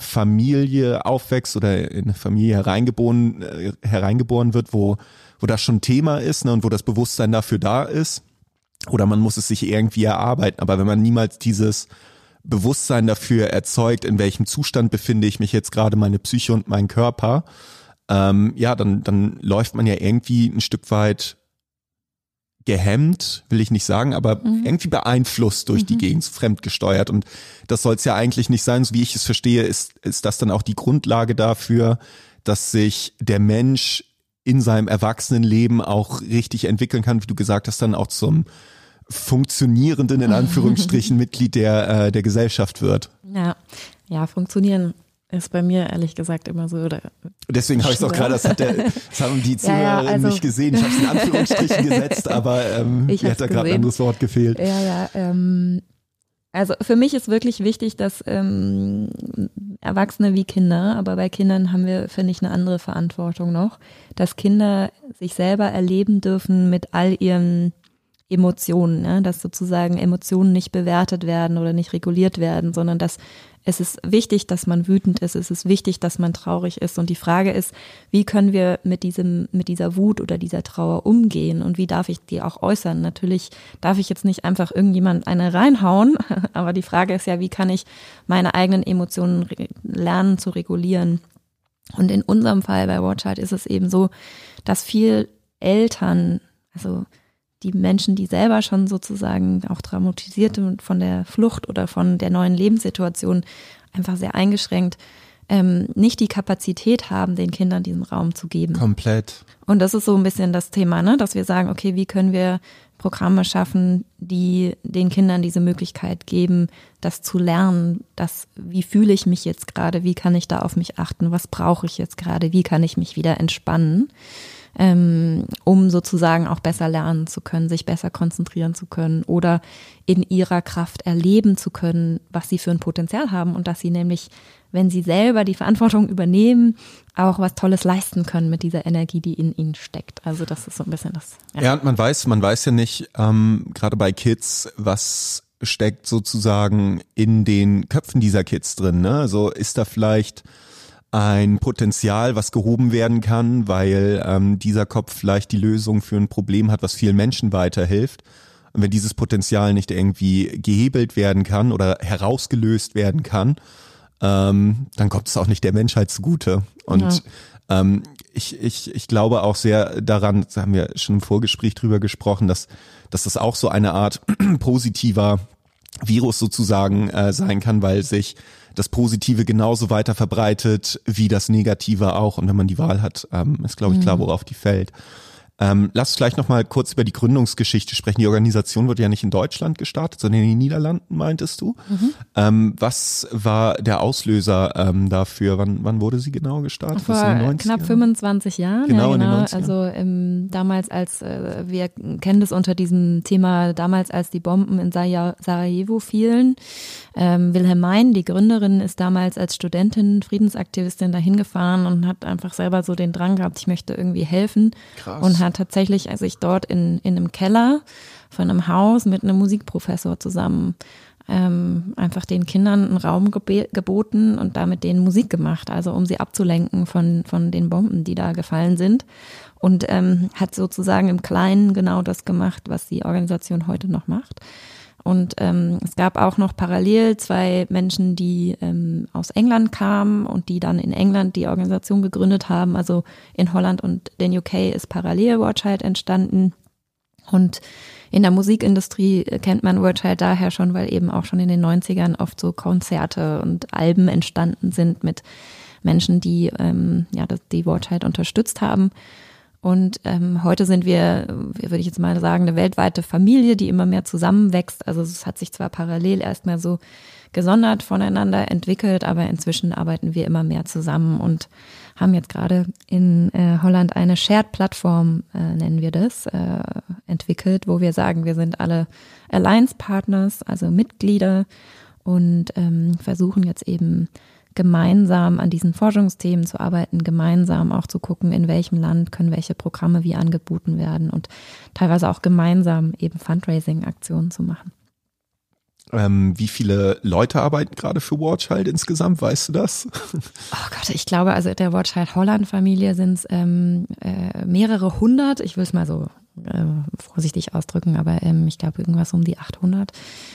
Familie aufwächst oder in eine Familie hereingeboren, äh, hereingeboren wird, wo, wo das schon Thema ist, ne, und wo das Bewusstsein dafür da ist. Oder man muss es sich irgendwie erarbeiten. Aber wenn man niemals dieses Bewusstsein dafür erzeugt, in welchem Zustand befinde ich mich jetzt gerade, meine Psyche und mein Körper, ähm, ja, dann, dann läuft man ja irgendwie ein Stück weit gehemmt, will ich nicht sagen, aber mhm. irgendwie beeinflusst durch mhm. die Gegend, fremdgesteuert. Und das soll es ja eigentlich nicht sein. So wie ich es verstehe, ist, ist das dann auch die Grundlage dafür, dass sich der Mensch in seinem Erwachsenenleben auch richtig entwickeln kann, wie du gesagt hast, dann auch zum funktionierenden, in Anführungsstrichen, Mitglied der, äh, der Gesellschaft wird. Ja, ja, funktionieren ist bei mir ehrlich gesagt immer so. Oder Deswegen habe ich es auch gerade, das, hat der, das haben die Zuhörerinnen ja, ja, also, nicht gesehen. Ich habe es in Anführungsstrichen gesetzt, aber ähm, mir hat da gerade ein anderes Wort gefehlt. Ja, ja. Ähm, also für mich ist wirklich wichtig, dass ähm, Erwachsene wie Kinder, aber bei Kindern haben wir, finde ich, eine andere Verantwortung noch, dass Kinder sich selber erleben dürfen mit all ihren Emotionen, ne? Dass sozusagen Emotionen nicht bewertet werden oder nicht reguliert werden, sondern dass es ist wichtig, dass man wütend ist, es ist wichtig, dass man traurig ist und die Frage ist, wie können wir mit diesem, mit dieser Wut oder dieser Trauer umgehen und wie darf ich die auch äußern? Natürlich darf ich jetzt nicht einfach irgendjemand eine reinhauen, aber die Frage ist ja, wie kann ich meine eigenen Emotionen lernen zu regulieren? Und in unserem Fall bei Watchheit ist es eben so, dass viel Eltern, also die Menschen, die selber schon sozusagen auch traumatisiert und von der Flucht oder von der neuen Lebenssituation einfach sehr eingeschränkt, ähm, nicht die Kapazität haben, den Kindern diesen Raum zu geben. Komplett. Und das ist so ein bisschen das Thema, ne, dass wir sagen, okay, wie können wir Programme schaffen, die den Kindern diese Möglichkeit geben, das zu lernen, das, wie fühle ich mich jetzt gerade, wie kann ich da auf mich achten, was brauche ich jetzt gerade, wie kann ich mich wieder entspannen, ähm, um sozusagen auch besser lernen zu können, sich besser konzentrieren zu können oder in ihrer Kraft erleben zu können, was sie für ein Potenzial haben und dass sie nämlich, wenn sie selber die Verantwortung übernehmen, auch was Tolles leisten können mit dieser Energie, die in ihnen steckt. Also das ist so ein bisschen das. Ja, ja und man weiß, man weiß ja nicht, ähm, gerade bei Kids, was steckt sozusagen in den Köpfen dieser Kids drin, ne? Also ist da vielleicht ein Potenzial, was gehoben werden kann, weil ähm, dieser Kopf vielleicht die Lösung für ein Problem hat, was vielen Menschen weiterhilft. Und wenn dieses Potenzial nicht irgendwie gehebelt werden kann oder herausgelöst werden kann, ähm, dann kommt es auch nicht der Menschheit zugute. Und ja. ähm, ich, ich, ich glaube auch sehr daran, da haben wir schon im Vorgespräch drüber gesprochen, dass, dass das auch so eine Art positiver Virus sozusagen äh, sein kann, weil sich das Positive genauso weiter verbreitet wie das Negative auch. Und wenn man die Wahl hat, ähm, ist, glaube ich, klar, worauf die fällt. Ähm, lass uns vielleicht noch mal kurz über die Gründungsgeschichte sprechen. Die Organisation wurde ja nicht in Deutschland gestartet, sondern in den Niederlanden, meintest du. Mhm. Ähm, was war der Auslöser ähm, dafür? Wann, wann wurde sie genau gestartet? Vor knapp fünfundzwanzig Jahren. Genau, ja, genau. in den neunzigern. Also ähm, damals als, äh, wir kennen das unter diesem Thema, damals als die Bomben in Sarajevo fielen. Ähm, Wilhelm Mein, die Gründerin, ist damals als Studentin, Friedensaktivistin dahin gefahren und hat einfach selber so den Drang gehabt, ich möchte irgendwie helfen. Krass. Und hat tatsächlich also ich dort in, in einem Keller von einem Haus mit einem Musikprofessor zusammen ähm, einfach den Kindern einen Raum gebe- geboten und damit denen Musik gemacht, also um sie abzulenken von, von den Bomben, die da gefallen sind. Und ähm, hat sozusagen im Kleinen genau das gemacht, was die Organisation heute noch macht. Und ähm, es gab auch noch parallel zwei Menschen, die ähm, aus England kamen und die dann in England die Organisation gegründet haben. Also in Holland und den U K ist parallel Watchild entstanden. Und in der Musikindustrie kennt man Watchild daher schon, weil eben auch schon in den neunzigern oft so Konzerte und Alben entstanden sind mit Menschen, die ähm, ja die Watchild unterstützt haben. Und ähm, heute sind wir, würde ich jetzt mal sagen, eine weltweite Familie, die immer mehr zusammenwächst. Also es hat sich zwar parallel erstmal so gesondert voneinander entwickelt, aber inzwischen arbeiten wir immer mehr zusammen und haben jetzt gerade in äh, Holland eine Shared-Plattform, äh, nennen wir das, äh, entwickelt, wo wir sagen, wir sind alle Alliance-Partners, also Mitglieder und ähm, versuchen jetzt eben gemeinsam an diesen Forschungsthemen zu arbeiten, gemeinsam auch zu gucken, in welchem Land können welche Programme wie angeboten werden und teilweise auch gemeinsam eben Fundraising-Aktionen zu machen. Ähm, wie viele Leute arbeiten gerade für Watchild insgesamt? Weißt du das? Oh Gott, ich glaube, also der Watchild Holland-Familie sind es ähm, äh, mehrere hundert. Ich will es mal so äh, vorsichtig ausdrücken, aber ähm, ich glaube irgendwas um die achthundert.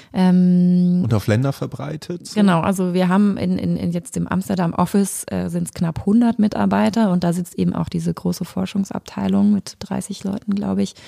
Ähm, Und auf Länder verbreitet? So? Genau, also wir haben in, in, in jetzt im Amsterdam Office äh, sind es knapp hundert Mitarbeiter und da sitzt eben auch diese große Forschungsabteilung mit dreißig Leuten, glaube ich.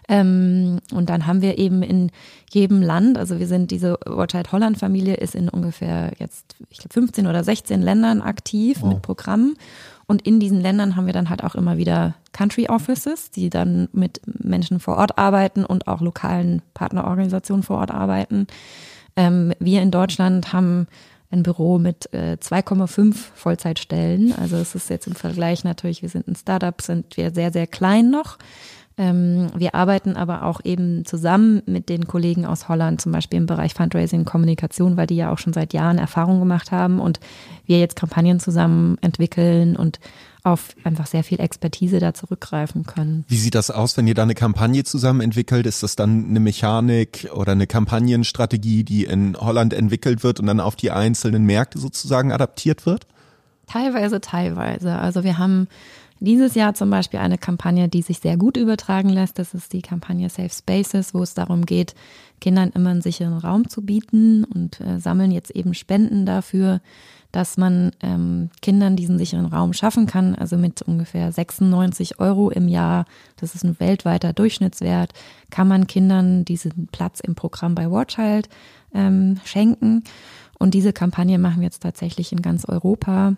Ähm, und dann haben wir eben in jedem Land, also wir sind, diese Watchild Holland Familie ist in ungefähr jetzt, ich glaube fünfzehn oder sechzehn Ländern aktiv oh. mit Programmen. Und in diesen Ländern haben wir dann halt auch immer wieder Country Offices, die dann mit Menschen vor Ort arbeiten und auch lokalen Partnerorganisationen vor Ort arbeiten. Ähm, wir in Deutschland haben ein Büro mit äh, zwei Komma fünf Vollzeitstellen. Also es ist jetzt im Vergleich natürlich, wir sind ein Startup, sind wir sehr, sehr klein noch. Ähm, wir arbeiten aber auch eben zusammen mit den Kollegen aus Holland, zum Beispiel im Bereich Fundraising, Kommunikation, weil die ja auch schon seit Jahren Erfahrung gemacht haben und wir jetzt Kampagnen zusammen entwickeln und auf einfach sehr viel Expertise da zurückgreifen können. Wie sieht das aus, wenn ihr da eine Kampagne zusammen entwickelt? Ist das dann eine Mechanik oder eine Kampagnenstrategie, die in Holland entwickelt wird und dann auf die einzelnen Märkte sozusagen adaptiert wird? Teilweise, teilweise. Also wir haben dieses Jahr zum Beispiel eine Kampagne, die sich sehr gut übertragen lässt. Das ist die Kampagne Safe Spaces, wo es darum geht, Kindern immer einen sicheren Raum zu bieten und äh, sammeln jetzt eben Spenden dafür, dass man ähm, Kindern diesen sicheren Raum schaffen kann. Also mit ungefähr sechsundneunzig Euro im Jahr, das ist ein weltweiter Durchschnittswert, kann man Kindern diesen Platz im Programm bei Watchild ähm, schenken. Und diese Kampagne machen wir jetzt tatsächlich in ganz Europa.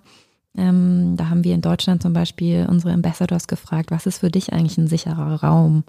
Ähm, da haben wir in Deutschland zum Beispiel unsere Ambassadors gefragt, was ist für dich eigentlich ein sicherer Raum?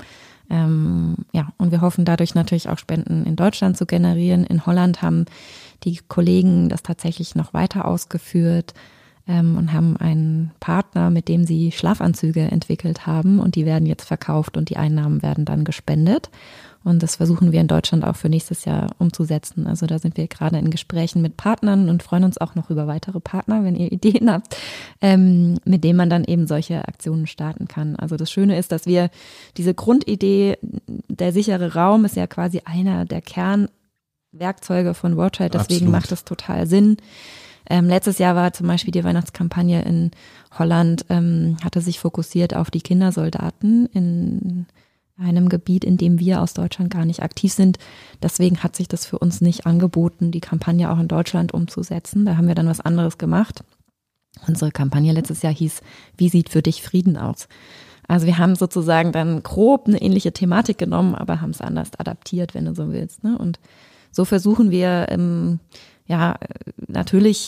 Ähm, ja, und wir hoffen dadurch natürlich auch Spenden in Deutschland zu generieren. In Holland haben die Kollegen das tatsächlich noch weiter ausgeführt ähm, und haben einen Partner, mit dem sie Schlafanzüge entwickelt haben und die werden jetzt verkauft und die Einnahmen werden dann gespendet. Und das versuchen wir in Deutschland auch für nächstes Jahr umzusetzen. Also da sind wir gerade in Gesprächen mit Partnern und freuen uns auch noch über weitere Partner, wenn ihr Ideen habt, ähm, mit denen man dann eben solche Aktionen starten kann. Also das Schöne ist, dass wir diese Grundidee, der sichere Raum ist ja quasi einer der Kernwerkzeuge von Watchild, deswegen Absolut. Macht es total Sinn. Ähm, letztes Jahr war zum Beispiel die Weihnachtskampagne in Holland, ähm, hatte sich fokussiert auf die Kindersoldaten in einem Gebiet, in dem wir aus Deutschland gar nicht aktiv sind. Deswegen hat sich das für uns nicht angeboten, die Kampagne auch in Deutschland umzusetzen. Da haben wir dann was anderes gemacht. Unsere Kampagne letztes Jahr hieß, wie sieht für dich Frieden aus? Also wir haben sozusagen dann grob eine ähnliche Thematik genommen, aber haben es anders adaptiert, wenn du so willst. Ne? Und so versuchen wir, ähm, ja, natürlich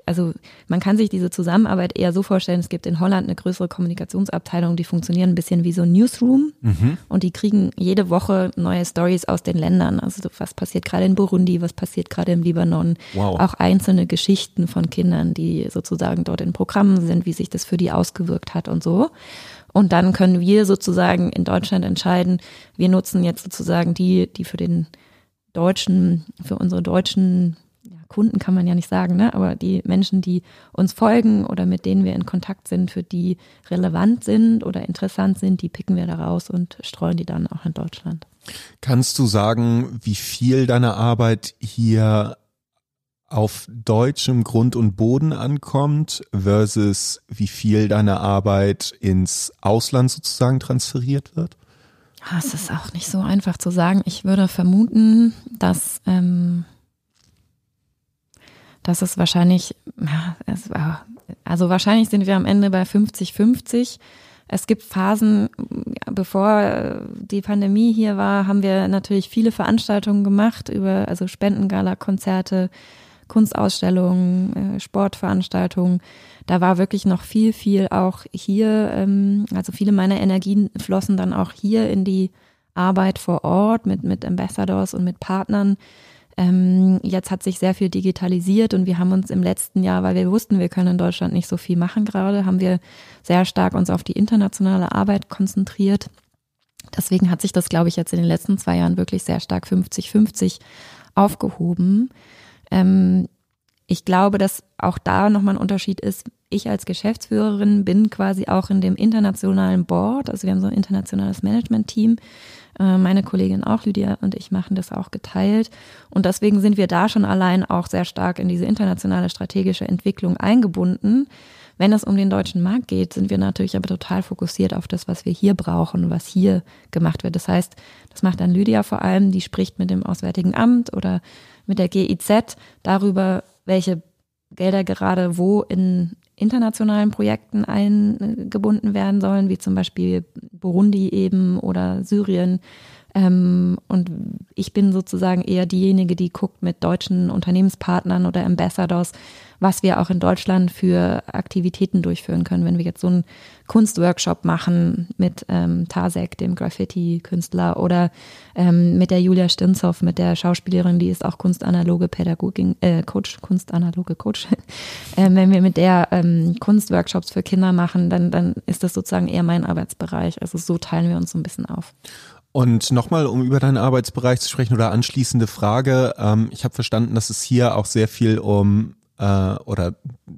also man kann sich diese Zusammenarbeit eher so vorstellen, es gibt in Holland eine größere Kommunikationsabteilung, die funktionieren ein bisschen wie so ein Newsroom mhm. und die kriegen jede Woche neue Stories aus den Ländern. Also was passiert gerade in Burundi, was passiert gerade im Libanon. Wow. Auch einzelne Geschichten von Kindern, die sozusagen dort in Programmen sind, wie sich das für die ausgewirkt hat und so. Und dann können wir sozusagen in Deutschland entscheiden, wir nutzen jetzt sozusagen die, die für den deutschen, für unsere deutschen ja, Kunden kann man ja nicht sagen, ne? Aber die Menschen, die uns folgen oder mit denen wir in Kontakt sind, für die relevant sind oder interessant sind, die picken wir da raus und streuen die dann auch in Deutschland. Kannst du sagen, wie viel deiner Arbeit hier auf deutschem Grund und Boden ankommt versus wie viel deiner Arbeit ins Ausland sozusagen transferiert wird? Es ist auch nicht so einfach zu sagen. Ich würde vermuten, dass, ähm, dass es wahrscheinlich, ja, es war, also wahrscheinlich sind wir am Ende bei fünfzig fünfzig. Es gibt Phasen, bevor die Pandemie hier war, haben wir natürlich viele Veranstaltungen gemacht über, also Spendengala-Konzerte, Kunstausstellungen, Sportveranstaltungen. Da war wirklich noch viel, viel auch hier, also viele meiner Energien flossen dann auch hier in die Arbeit vor Ort mit, mit Ambassadors und mit Partnern. Jetzt hat sich sehr viel digitalisiert und wir haben uns im letzten Jahr, weil wir wussten, wir können in Deutschland nicht so viel machen gerade, haben wir sehr stark uns auf die internationale Arbeit konzentriert. Deswegen hat sich das, glaube ich, jetzt in den letzten zwei Jahren wirklich sehr stark fünfzig fünfzig aufgehoben. Ich glaube, dass auch da nochmal ein Unterschied ist. Ich als Geschäftsführerin bin quasi auch in dem internationalen Board, also wir haben so ein internationales Management-Team. Meine Kollegin auch, Lydia und ich machen das auch geteilt. Und deswegen sind wir da schon allein auch sehr stark in diese internationale strategische Entwicklung eingebunden. Wenn es um den deutschen Markt geht, sind wir natürlich aber total fokussiert auf das, was wir hier brauchen, was hier gemacht wird. Das heißt, das macht dann Lydia vor allem, die spricht mit dem Auswärtigen Amt oder mit der G I Z darüber, welche Gelder gerade wo in internationalen Projekten eingebunden werden sollen, wie zum Beispiel Burundi eben oder Syrien. Und ich bin sozusagen eher diejenige, die guckt mit deutschen Unternehmenspartnern oder Ambassadors, was wir auch in Deutschland für Aktivitäten durchführen können. Wenn wir jetzt so einen Kunstworkshop machen mit ähm, Tasek, dem Graffiti-Künstler, oder ähm, mit der Julia Stinzow, mit der Schauspielerin, die ist auch kunstanaloge Pädagogin, äh, Coach, kunstanaloge Coach. ähm, wenn wir mit der ähm, Kunstworkshops für Kinder machen, dann, dann ist das sozusagen eher mein Arbeitsbereich. Also so teilen wir uns so ein bisschen auf. Und nochmal, um über deinen Arbeitsbereich zu sprechen oder anschließende Frage, ähm, ich habe verstanden, dass es hier auch sehr viel um äh, oder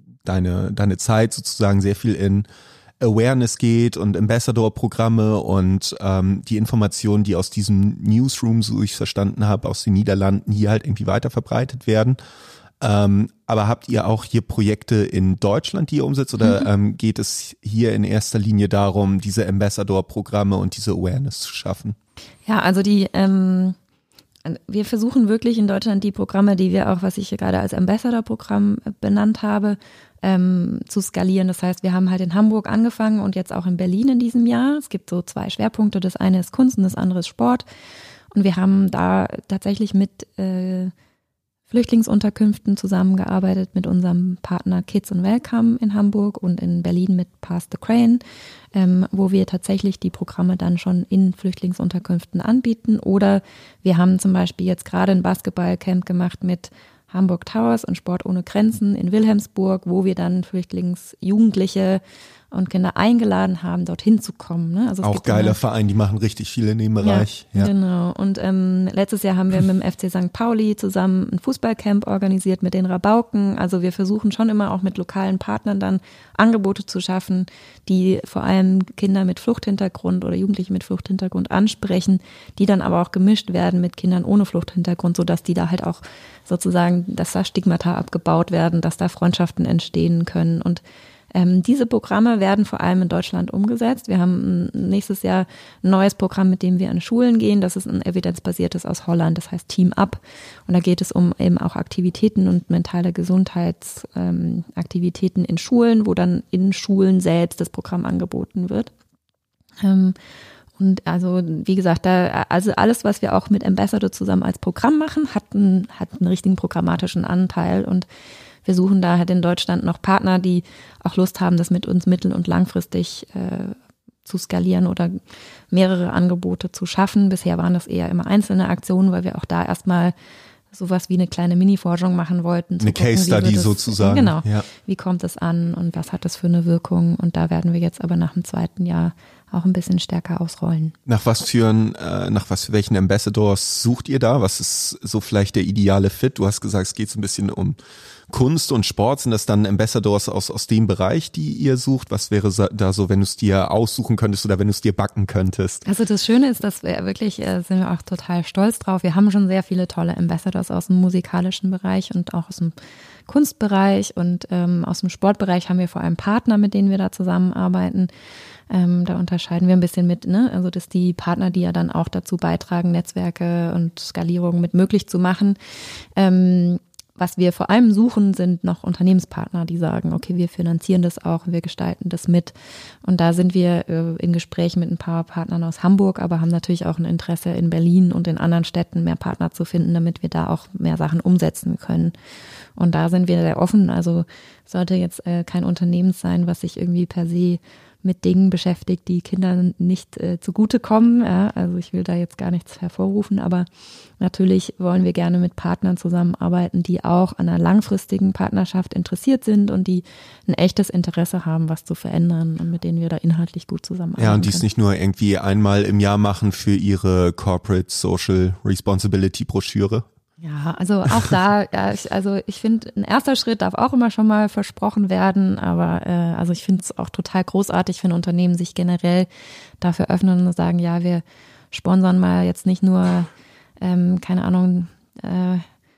deine deine Zeit sozusagen sehr viel in Awareness geht und Ambassador-Programme und ähm, die Informationen, die aus diesem Newsroom, so ich verstanden habe, aus den Niederlanden hier halt irgendwie weiter verbreitet werden. Ähm, aber habt ihr auch hier Projekte in Deutschland, die ihr umsetzt, oder mhm. ähm, geht es hier in erster Linie darum, diese Ambassador-Programme und diese Awareness zu schaffen? Ja, also die, ähm, wir versuchen wirklich in Deutschland die Programme, die wir auch, was ich hier gerade als Ambassador-Programm benannt habe, ähm, zu skalieren. Das heißt, wir haben halt in Hamburg angefangen und jetzt auch in Berlin in diesem Jahr. Es gibt so zwei Schwerpunkte. Das eine ist Kunst und das andere ist Sport. Und wir haben da tatsächlich mit äh, Flüchtlingsunterkünften zusammengearbeitet mit unserem Partner Kids and Welcome in Hamburg und in Berlin mit Pass the Crane, ähm, wo wir tatsächlich die Programme dann schon in Flüchtlingsunterkünften anbieten. Oder wir haben zum Beispiel jetzt gerade ein Basketballcamp gemacht mit Hamburg Towers und Sport ohne Grenzen in Wilhelmsburg, wo wir dann Flüchtlingsjugendliche und Kinder eingeladen haben, dorthin zu kommen. Ne? Also auch geiler Verein, die machen richtig viel in dem Bereich. Ja, ja. Genau. Und ähm, letztes Jahr haben wir mit dem F C Sankt Pauli zusammen ein Fußballcamp organisiert mit den Rabauken. Also wir versuchen schon immer auch mit lokalen Partnern dann Angebote zu schaffen, die vor allem Kinder mit Fluchthintergrund oder Jugendliche mit Fluchthintergrund ansprechen, die dann aber auch gemischt werden mit Kindern ohne Fluchthintergrund, sodass die da halt auch sozusagen, dass da Stigmata abgebaut werden, dass da Freundschaften entstehen können. Und Ähm, diese Programme werden vor allem in Deutschland umgesetzt. Wir haben nächstes Jahr ein neues Programm, mit dem wir an Schulen gehen. Das ist ein evidenzbasiertes aus Holland, das heißt Team Up. Und da geht es um eben auch Aktivitäten und mentale Gesundheitsaktivitäten ähm, in Schulen, wo dann in Schulen selbst das Programm angeboten wird. Ähm, Und also, wie gesagt, da, also alles, was wir auch mit Ambassador zusammen als Programm machen, hat einen, hat einen richtigen programmatischen Anteil. Und wir suchen da halt in Deutschland noch Partner, die auch Lust haben, das mit uns mittel- und langfristig äh, zu skalieren oder mehrere Angebote zu schaffen. Bisher waren das eher immer einzelne Aktionen, weil wir auch da erstmal sowas wie eine kleine Mini-Forschung machen wollten. Eine Case-Study sozusagen. Genau. Ja. Wie kommt es an und was hat das für eine Wirkung? Und da werden wir jetzt aber nach dem zweiten Jahr auch ein bisschen stärker ausrollen. Nach was für ein, äh, nach was für welchen Ambassadors sucht ihr da? Was ist so vielleicht der ideale Fit? Du hast gesagt, es geht so ein bisschen um Kunst und Sport. Sind das dann Ambassadors aus, aus dem Bereich, die ihr sucht? Was wäre da so, wenn du es dir aussuchen könntest oder wenn du es dir backen könntest? Also das Schöne ist, dass wir wirklich, äh, sind wir auch total stolz drauf. Wir haben schon sehr viele tolle Ambassadors aus dem musikalischen Bereich und auch aus dem Kunstbereich und ähm, aus dem Sportbereich haben wir vor allem Partner, mit denen wir da zusammenarbeiten. Ähm, da unterscheiden wir ein bisschen mit, ne? Also dass die Partner, die ja dann auch dazu beitragen, Netzwerke und Skalierung mit möglich zu machen. Ähm, was wir vor allem suchen, sind noch Unternehmenspartner, die sagen, okay, wir finanzieren das auch, wir gestalten das mit. Und da sind wir äh, in Gesprächen mit ein paar Partnern aus Hamburg, aber haben natürlich auch ein Interesse in Berlin und in anderen Städten mehr Partner zu finden, damit wir da auch mehr Sachen umsetzen können. Und da sind wir sehr offen. Also sollte jetzt äh, kein Unternehmen sein, was sich irgendwie per se mit Dingen beschäftigt, die Kindern nicht äh, zugutekommen. Ja, also ich will da jetzt gar nichts hervorrufen, aber natürlich wollen wir gerne mit Partnern zusammenarbeiten, die auch an einer langfristigen Partnerschaft interessiert sind und die ein echtes Interesse haben, was zu verändern und mit denen wir da inhaltlich gut zusammenarbeiten. Ja, und die es nicht nur irgendwie einmal im Jahr machen für ihre Corporate Social Responsibility Broschüre. Ja, also auch da, ja, ich, also ich finde, ein erster Schritt darf auch immer schon mal versprochen werden, aber äh, also ich finde es auch total großartig, wenn Unternehmen sich generell dafür öffnen und sagen, ja, wir sponsern mal jetzt nicht nur, ähm, keine Ahnung, äh,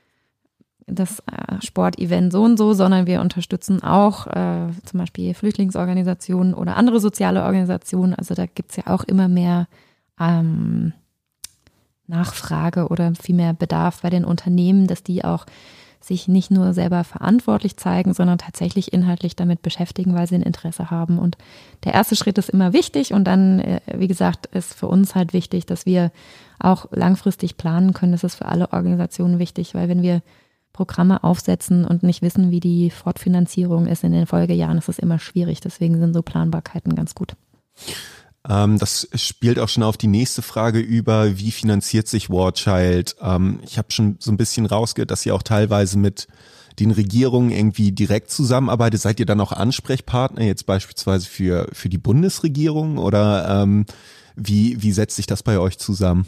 das äh, Sportevent so und so, sondern wir unterstützen auch äh, zum Beispiel Flüchtlingsorganisationen oder andere soziale Organisationen. Also da gibt's ja auch immer mehr ähm, Nachfrage oder viel mehr Bedarf bei den Unternehmen, dass die auch sich nicht nur selber verantwortlich zeigen, sondern tatsächlich inhaltlich damit beschäftigen, weil sie ein Interesse haben. Und der erste Schritt ist immer wichtig und dann, wie gesagt, ist für uns halt wichtig, dass wir auch langfristig planen können. Das ist für alle Organisationen wichtig, weil wenn wir Programme aufsetzen und nicht wissen, wie die Fortfinanzierung ist in den Folgejahren, ist es immer schwierig. Deswegen sind so Planbarkeiten ganz gut. Ähm, das spielt auch schon auf die nächste Frage über, wie finanziert sich War Child? Ähm, ich habe schon so ein bisschen rausgehört, dass ihr auch teilweise mit den Regierungen irgendwie direkt zusammenarbeitet. Seid ihr dann auch Ansprechpartner jetzt beispielsweise für für die Bundesregierung oder ähm, wie wie setzt sich das bei euch zusammen?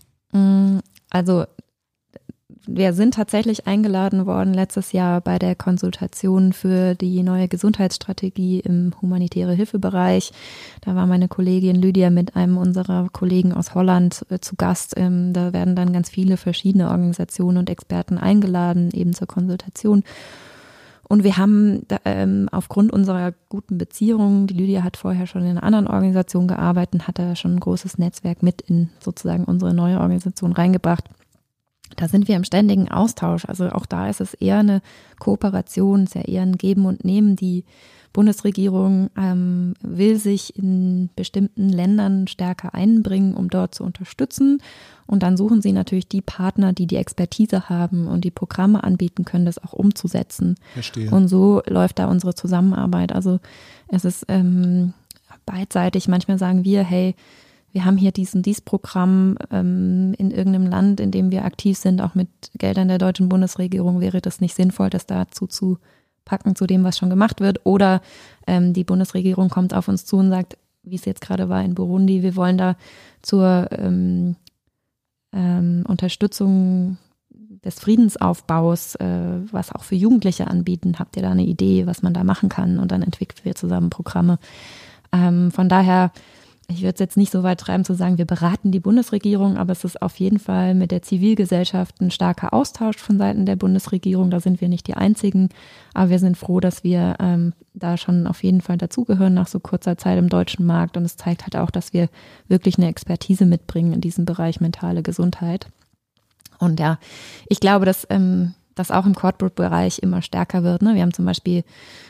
Also wir sind tatsächlich eingeladen worden letztes Jahr bei der Konsultation für die neue Gesundheitsstrategie im humanitäre Hilfebereich. Da war meine Kollegin Lydia mit einem unserer Kollegen aus Holland äh, zu Gast. Ähm, da werden dann ganz viele verschiedene Organisationen und Experten eingeladen, eben zur Konsultation. Und wir haben da, ähm, aufgrund unserer guten Beziehungen, die Lydia hat vorher schon in einer anderen Organisation gearbeitet, hat da schon ein großes Netzwerk mit in sozusagen unsere neue Organisation reingebracht. Da sind wir im ständigen Austausch. Also auch da ist es eher eine Kooperation, es ist ja eher ein Geben und Nehmen. Die Bundesregierung ähm, will sich in bestimmten Ländern stärker einbringen, um dort zu unterstützen. Und dann suchen sie natürlich die Partner, die die Expertise haben und die Programme anbieten können, das auch umzusetzen. Verstehe. Und so läuft da unsere Zusammenarbeit. Also es ist ähm, beidseitig. Manchmal sagen wir, hey, wir haben hier diesen dies Programm ähm, in irgendeinem Land, in dem wir aktiv sind, auch mit Geldern der deutschen Bundesregierung. Wäre das nicht sinnvoll, das dazu zu packen, zu dem, was schon gemacht wird? Oder ähm, die Bundesregierung kommt auf uns zu und sagt, wie es jetzt gerade war in Burundi, wir wollen da zur ähm, ähm, Unterstützung des Friedensaufbaus, äh, was auch für Jugendliche anbieten. Habt ihr da eine Idee, was man da machen kann? Und dann entwickeln wir zusammen Programme. Ähm, von daher, ich würde es jetzt nicht so weit treiben zu sagen, wir beraten die Bundesregierung, aber es ist auf jeden Fall mit der Zivilgesellschaft ein starker Austausch von Seiten der Bundesregierung. Da sind wir nicht die Einzigen, aber wir sind froh, dass wir ähm, da schon auf jeden Fall dazugehören nach so kurzer Zeit im deutschen Markt. Und es zeigt halt auch, dass wir wirklich eine Expertise mitbringen in diesem Bereich mentale Gesundheit. Und ja, ich glaube, dass ähm, das auch im Corporate-Bereich immer stärker wird. Ne? Wir haben zum Beispiel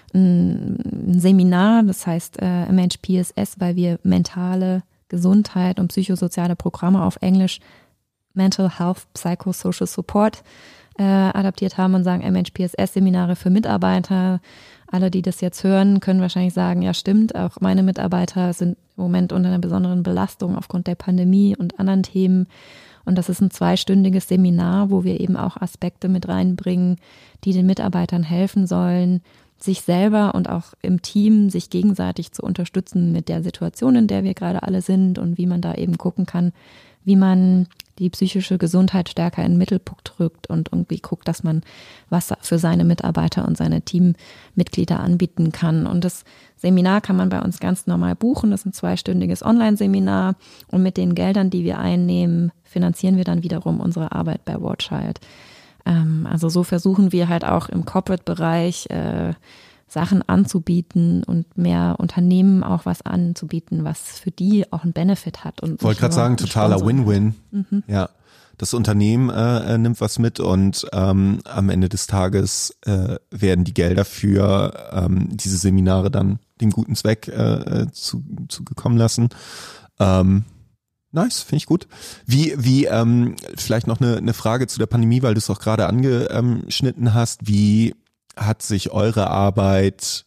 ein Seminar, das heißt äh, M H P S S, weil wir mentale Gesundheit und psychosoziale Programme auf Englisch Mental Health Psychosocial Support äh, adaptiert haben und sagen M H P S S-Seminare für Mitarbeiter. Alle, die das jetzt hören, können wahrscheinlich sagen, ja stimmt, auch meine Mitarbeiter sind im Moment unter einer besonderen Belastung aufgrund der Pandemie und anderen Themen. Und das ist ein zweistündiges Seminar, wo wir eben auch Aspekte mit reinbringen, die den Mitarbeitern helfen sollen, sich selber und auch im Team sich gegenseitig zu unterstützen mit der Situation, in der wir gerade alle sind und wie man da eben gucken kann, wie man die psychische Gesundheit stärker in den Mittelpunkt rückt und irgendwie guckt, dass man was für seine Mitarbeiter und seine Teammitglieder anbieten kann. Und das Seminar kann man bei uns ganz normal buchen. Das ist ein zweistündiges Online-Seminar und mit den Geldern, die wir einnehmen, finanzieren wir dann wiederum unsere Arbeit bei WatchChild. Ähm, also so versuchen wir halt auch im Corporate-Bereich äh, Sachen anzubieten und mehr Unternehmen auch was anzubieten, was für die auch einen Benefit hat. Und ich wollte gerade sagen, totaler Win-Win. Mhm. Ja, das Unternehmen äh, nimmt was mit und ähm, am Ende des Tages äh, werden die Gelder für ähm, diese Seminare dann dem guten Zweck äh, zu, zugekommen lassen. Ähm, nice, finde ich gut. Wie, wie ähm, vielleicht noch eine, eine Frage zu der Pandemie, weil du es auch gerade angeschnitten hast. Wie hat sich eure Arbeit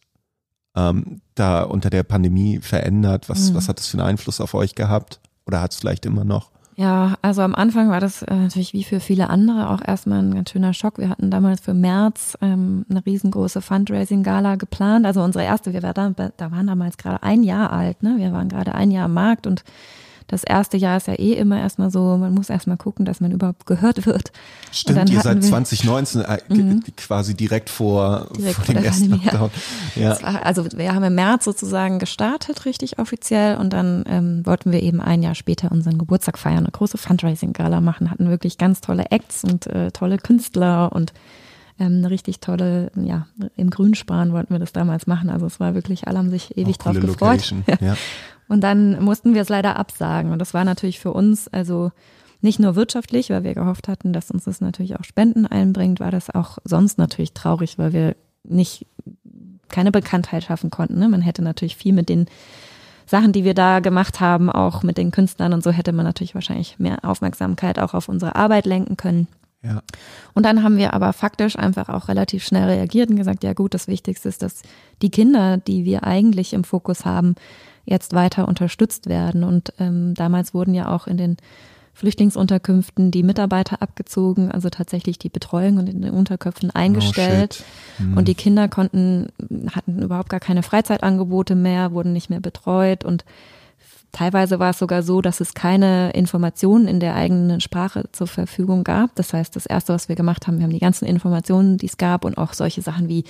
ähm, da unter der Pandemie verändert? Was, mhm. was hat das für einen Einfluss auf euch gehabt? Oder hat es vielleicht immer noch? Ja, also am Anfang war das äh, natürlich wie für viele andere auch erstmal ein ganz schöner Schock. Wir hatten damals für März ähm, eine riesengroße Fundraising-Gala geplant. Also unsere erste, wir waren da, da waren damals gerade ein Jahr alt, ne? Wir waren gerade ein Jahr am Markt und das erste Jahr ist ja eh immer erstmal so, man muss erstmal gucken, dass man überhaupt gehört wird. Stimmt, ihr seid zwanzig neunzehn äh, mhm. quasi direkt vor, direkt vor, vor dem ersten Lockdown. Ja. War, also wir haben im März sozusagen gestartet, richtig offiziell, und dann ähm, wollten wir eben ein Jahr später unseren Geburtstag feiern, eine große Fundraising-Gala machen, hatten wirklich ganz tolle Acts und äh, tolle Künstler und ähm, eine richtig tolle, ja, im Grünspan wollten wir das damals machen, also es war wirklich, alle haben sich ewig drauf gefreut. Ja. Und dann mussten wir es leider absagen. Und das war natürlich für uns, also nicht nur wirtschaftlich, weil wir gehofft hatten, dass uns das natürlich auch Spenden einbringt, war das auch sonst natürlich traurig, weil wir nicht keine Bekanntheit schaffen konnten. Ne? Man hätte natürlich viel mit den Sachen, die wir da gemacht haben, auch mit den Künstlern und so, hätte man natürlich wahrscheinlich mehr Aufmerksamkeit auch auf unsere Arbeit lenken können. Ja. Und dann haben wir aber faktisch einfach auch relativ schnell reagiert und gesagt, ja gut, das Wichtigste ist, dass die Kinder, die wir eigentlich im Fokus haben, jetzt weiter unterstützt werden. Und ähm, damals wurden ja auch in den Flüchtlingsunterkünften die Mitarbeiter abgezogen, also tatsächlich die Betreuung und in den Unterköpfen eingestellt. Oh, hm. Und die Kinder konnten, hatten überhaupt gar keine Freizeitangebote mehr, wurden nicht mehr betreut und teilweise war es sogar so, dass es keine Informationen in der eigenen Sprache zur Verfügung gab. Das heißt, das Erste, was wir gemacht haben, wir haben die ganzen Informationen, die es gab und auch solche Sachen wie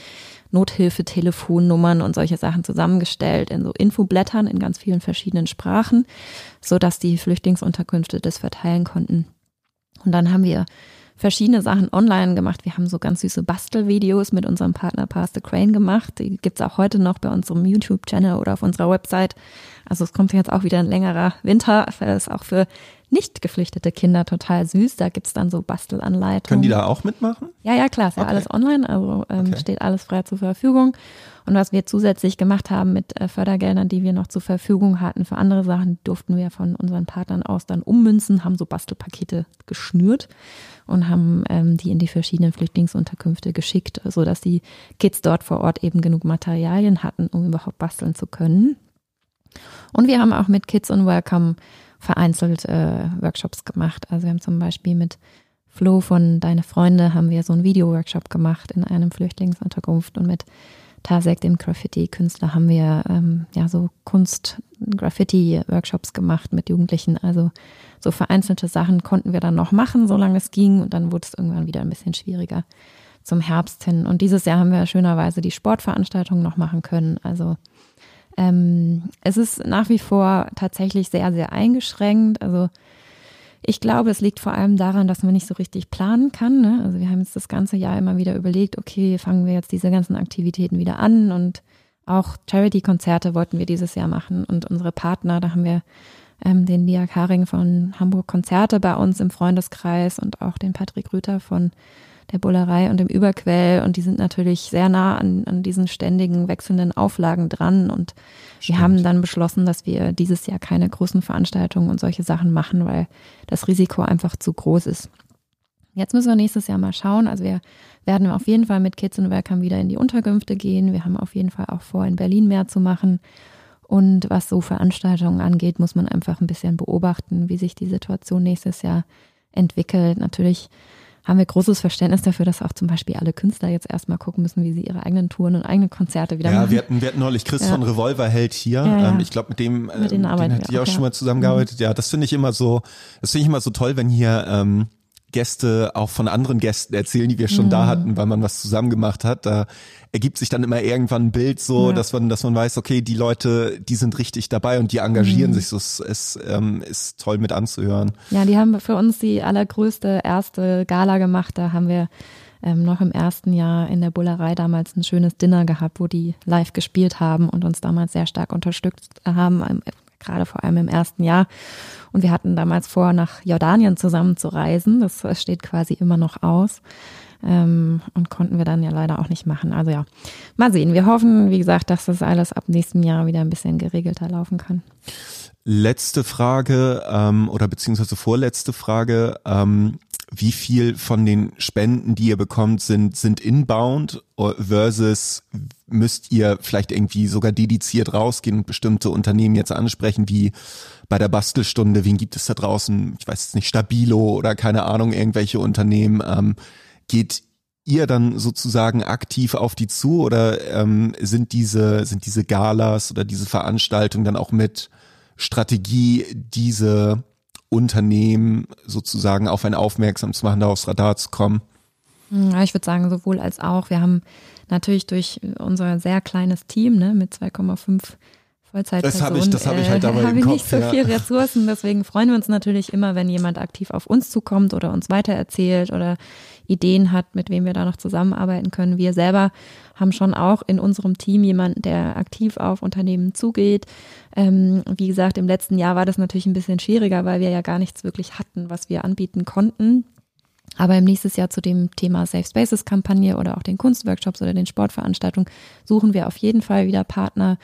Nothilfe-Telefonnummern und solche Sachen zusammengestellt in so Infoblättern in ganz vielen verschiedenen Sprachen, sodass die Flüchtlingsunterkünfte das verteilen konnten. Und dann haben wir verschiedene Sachen online gemacht. Wir haben so ganz süße Bastelvideos mit unserem Partner Pastor Crane gemacht. Die gibt's auch heute noch bei unserem YouTube-Channel oder auf unserer Website. Also es kommt jetzt auch wieder ein längerer Winter. Das ist auch für nicht geflüchtete Kinder total süß. Da gibt's dann so Bastelanleitungen. Können die da auch mitmachen? Ja, ja, klar. Ist ja okay. Alles online. Also ähm, okay. Steht alles frei zur Verfügung. Und was wir zusätzlich gemacht haben mit äh, Fördergeldern, die wir noch zur Verfügung hatten für andere Sachen, durften wir von unseren Partnern aus dann ummünzen, haben so Bastelpakete geschnürt und haben ähm, die in die verschiedenen Flüchtlingsunterkünfte geschickt, sodass die Kids dort vor Ort eben genug Materialien hatten, um überhaupt basteln zu können. Und wir haben auch mit Kids on Welcome vereinzelt äh, Workshops gemacht. Also wir haben zum Beispiel mit Flo von Deine Freunde haben wir so einen Video-Workshop gemacht in einem Flüchtlingsunterkunft und mit Tasek, dem Graffiti-Künstler, haben wir ähm, ja so Kunst-Graffiti-Workshops gemacht mit Jugendlichen. Also so vereinzelte Sachen konnten wir dann noch machen, solange es ging. Und dann wurde es irgendwann wieder ein bisschen schwieriger zum Herbst hin. Und dieses Jahr haben wir schönerweise die Sportveranstaltungen noch machen können. Also ähm, es ist nach wie vor tatsächlich sehr, sehr eingeschränkt. Also ich glaube, es liegt vor allem daran, dass man nicht so richtig planen kann. Ne? Also wir haben jetzt das ganze Jahr immer wieder überlegt, okay, fangen wir jetzt diese ganzen Aktivitäten wieder an, und auch Charity-Konzerte wollten wir dieses Jahr machen und unsere Partner, da haben wir ähm, den Liak Haring von Hamburg Konzerte bei uns im Freundeskreis und auch den Patrick Rüther von der Bullerei und dem Überquell, und die sind natürlich sehr nah an, an diesen ständigen wechselnden Auflagen dran, und Stimmt. wir haben dann beschlossen, dass wir dieses Jahr keine großen Veranstaltungen und solche Sachen machen, weil das Risiko einfach zu groß ist. Jetzt müssen wir nächstes Jahr mal schauen. Also wir werden auf jeden Fall mit Kids und Welcome wieder in die Unterkünfte gehen. Wir haben auf jeden Fall auch vor, in Berlin mehr zu machen. Und was so Veranstaltungen angeht, muss man einfach ein bisschen beobachten, wie sich die Situation nächstes Jahr entwickelt. Natürlich haben wir großes Verständnis dafür, dass auch zum Beispiel alle Künstler jetzt erstmal gucken müssen, wie sie ihre eigenen Touren und eigene Konzerte wieder ja, machen. Ja, wir hatten, wir hatten neulich Chris ja. von Revolverheld hier. Ja, ja. Ähm, ich glaube, mit dem mit den den hatte ich auch, auch schon ja. mal zusammengearbeitet. Mhm. Ja, das finde ich immer so, das finde ich immer so toll, wenn hier ähm, Gäste auch von anderen Gästen erzählen, die wir schon mhm. da hatten, weil man was zusammen gemacht hat. Da ergibt sich dann immer irgendwann ein Bild so, ja. dass man, dass man weiß, okay, die Leute, die sind richtig dabei und die engagieren mhm. sich. So, es ist, ähm, ist toll mit anzuhören. Ja, die haben für uns die allergrößte erste Gala gemacht. Da haben wir ähm, noch im ersten Jahr in der Bullerei damals ein schönes Dinner gehabt, wo die live gespielt haben und uns damals sehr stark unterstützt haben, gerade vor allem im ersten Jahr. Und wir hatten damals vor, nach Jordanien zusammen zu reisen. Das steht quasi immer noch aus. Ähm, und konnten wir dann ja leider auch nicht machen. Also ja, mal sehen. Wir hoffen, wie gesagt, dass das alles ab nächstem Jahr wieder ein bisschen geregelter laufen kann. Letzte Frage ähm, oder beziehungsweise vorletzte Frage. Ähm, wie viel von den Spenden, die ihr bekommt, sind, sind inbound versus müsst ihr vielleicht irgendwie sogar dediziert rausgehen und bestimmte Unternehmen jetzt ansprechen, wie bei der Bastelstunde, wen gibt es da draußen? Ich weiß jetzt nicht, Stabilo oder keine Ahnung, irgendwelche Unternehmen. Ähm, geht ihr dann sozusagen aktiv auf die zu oder ähm, sind diese, sind diese Galas oder diese Veranstaltungen dann auch mit Strategie, diese Unternehmen sozusagen auf ein aufmerksam zu machen, da aufs Radar zu kommen? Ja, ich würde sagen, sowohl als auch. Wir haben natürlich durch unser sehr kleines Team, ne, mit zwei Komma fünf Vollzeitpersonen, das habe ich, das habe ich halt dabei äh, im Kopf. Haben wir nicht so ja. viel Ressourcen, deswegen freuen wir uns natürlich immer, wenn jemand aktiv auf uns zukommt oder uns weitererzählt oder Ideen hat, mit wem wir da noch zusammenarbeiten können. Wir selber haben schon auch in unserem Team jemanden, der aktiv auf Unternehmen zugeht. Ähm, wie gesagt, im letzten Jahr war das natürlich ein bisschen schwieriger, weil wir ja gar nichts wirklich hatten, was wir anbieten konnten. Aber im nächsten Jahr zu dem Thema Safe Spaces Kampagne oder auch den Kunstworkshops oder den Sportveranstaltungen suchen wir auf jeden Fall wieder Partner.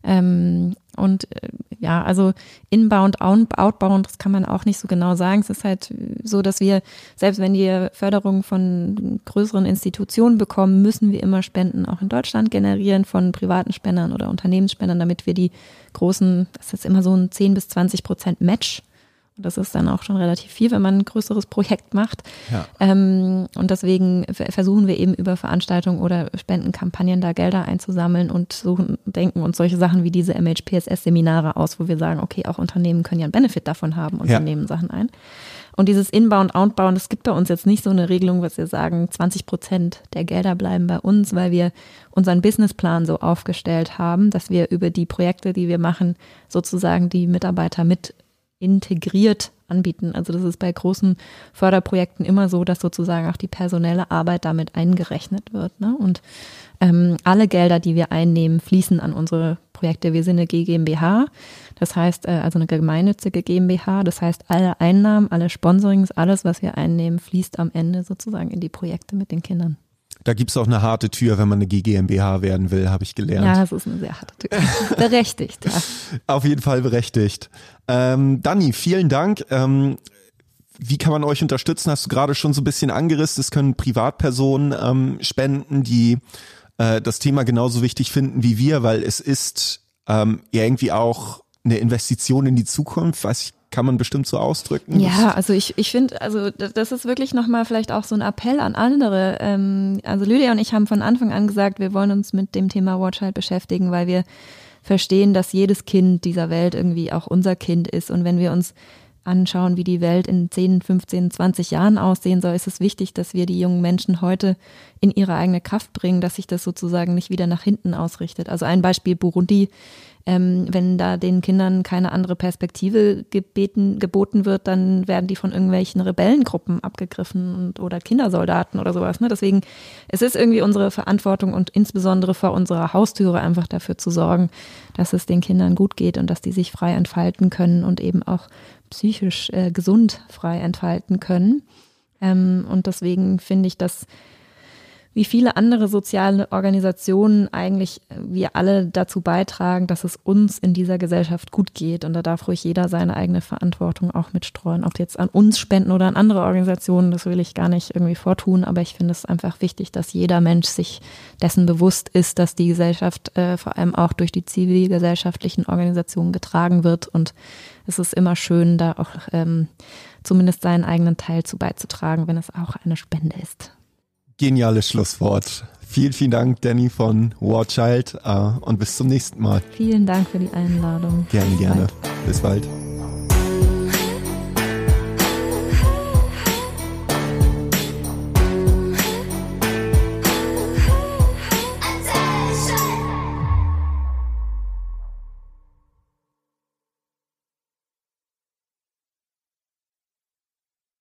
Ähm, und äh, ja, also inbound, outbound, das kann man auch nicht so genau sagen. Es ist halt so, dass wir, selbst wenn wir Förderung von größeren Institutionen bekommen, müssen wir immer Spenden auch in Deutschland generieren von privaten Spendern oder Unternehmensspendern, damit wir die großen, das ist immer so ein zehn bis zwanzig Prozent Match. Das ist dann auch schon relativ viel, wenn man ein größeres Projekt macht. Ja. Ähm, und deswegen versuchen wir eben über Veranstaltungen oder Spendenkampagnen da Gelder einzusammeln und suchen, denken uns solche Sachen wie diese M H P S S-Seminare aus, wo wir sagen, okay, auch Unternehmen können ja einen Benefit davon haben und ja. wir nehmen Sachen ein. Und dieses Inbound, Outbound, es gibt bei uns jetzt nicht so eine Regelung, was wir sagen, zwanzig Prozent der Gelder bleiben bei uns, weil wir unseren Businessplan so aufgestellt haben, dass wir über die Projekte, die wir machen, sozusagen die Mitarbeiter mit integriert anbieten. Also das ist bei großen Förderprojekten immer so, dass sozusagen auch die personelle Arbeit damit eingerechnet wird. Ne? Und ähm, alle Gelder, die wir einnehmen, fließen an unsere Projekte. Wir sind eine G GmbH, das heißt äh, also eine gemeinnützige GmbH. Das heißt, alle Einnahmen, alle Sponsorings, alles, was wir einnehmen, fließt am Ende sozusagen in die Projekte mit den Kindern. Da gibt's auch eine harte Tür, wenn man eine G GmbH werden will, habe ich gelernt. Ja, das ist eine sehr harte Tür. Berechtigt, ja. Auf jeden Fall berechtigt. Ähm, Dani, vielen Dank. Ähm, wie kann man euch unterstützen? Hast du gerade schon so ein bisschen angerissen. Es können Privatpersonen ähm, spenden, die äh, das Thema genauso wichtig finden wie wir, weil es ist ähm, ja irgendwie auch eine Investition in die Zukunft, weiß ich, kann man bestimmt so ausdrücken. Ja, also ich ich finde, also das ist wirklich nochmal vielleicht auch so ein Appell an andere. Ähm, also Lydia und ich haben von Anfang an gesagt, wir wollen uns mit dem Thema Watchild beschäftigen, weil wir verstehen, dass jedes Kind dieser Welt irgendwie auch unser Kind ist. Und wenn wir uns anschauen, wie die Welt in zehn, fünfzehn, zwanzig Jahren aussehen soll, ist es wichtig, dass wir die jungen Menschen heute in ihre eigene Kraft bringen, dass sich das sozusagen nicht wieder nach hinten ausrichtet. Also ein Beispiel Burundi. Ähm, wenn da den Kindern keine andere Perspektive gebeten, geboten wird, dann werden die von irgendwelchen Rebellengruppen abgegriffen und, oder Kindersoldaten oder sowas. Ne? Deswegen, es ist irgendwie unsere Verantwortung und insbesondere vor unserer Haustüre einfach dafür zu sorgen, dass es den Kindern gut geht und dass die sich frei entfalten können und eben auch psychisch äh, gesund frei entfalten können. Ähm, und deswegen finde ich das wie viele andere soziale Organisationen eigentlich wir alle dazu beitragen, dass es uns in dieser Gesellschaft gut geht. Und da darf ruhig jeder seine eigene Verantwortung auch mitstreuen. Ob jetzt an uns spenden oder an andere Organisationen, das will ich gar nicht irgendwie vortun. Aber ich finde es einfach wichtig, dass jeder Mensch sich dessen bewusst ist, dass die Gesellschaft äh, vor allem auch durch die zivilgesellschaftlichen Organisationen getragen wird. Und es ist immer schön, da auch ähm, zumindest seinen eigenen Teil zu beizutragen, wenn es auch eine Spende ist. Geniales Schlusswort. Vielen, vielen Dank, Danny von War Child, uh, und bis zum nächsten Mal. Vielen Dank für die Einladung. Gerne, Bis gerne. bald. Bis bald.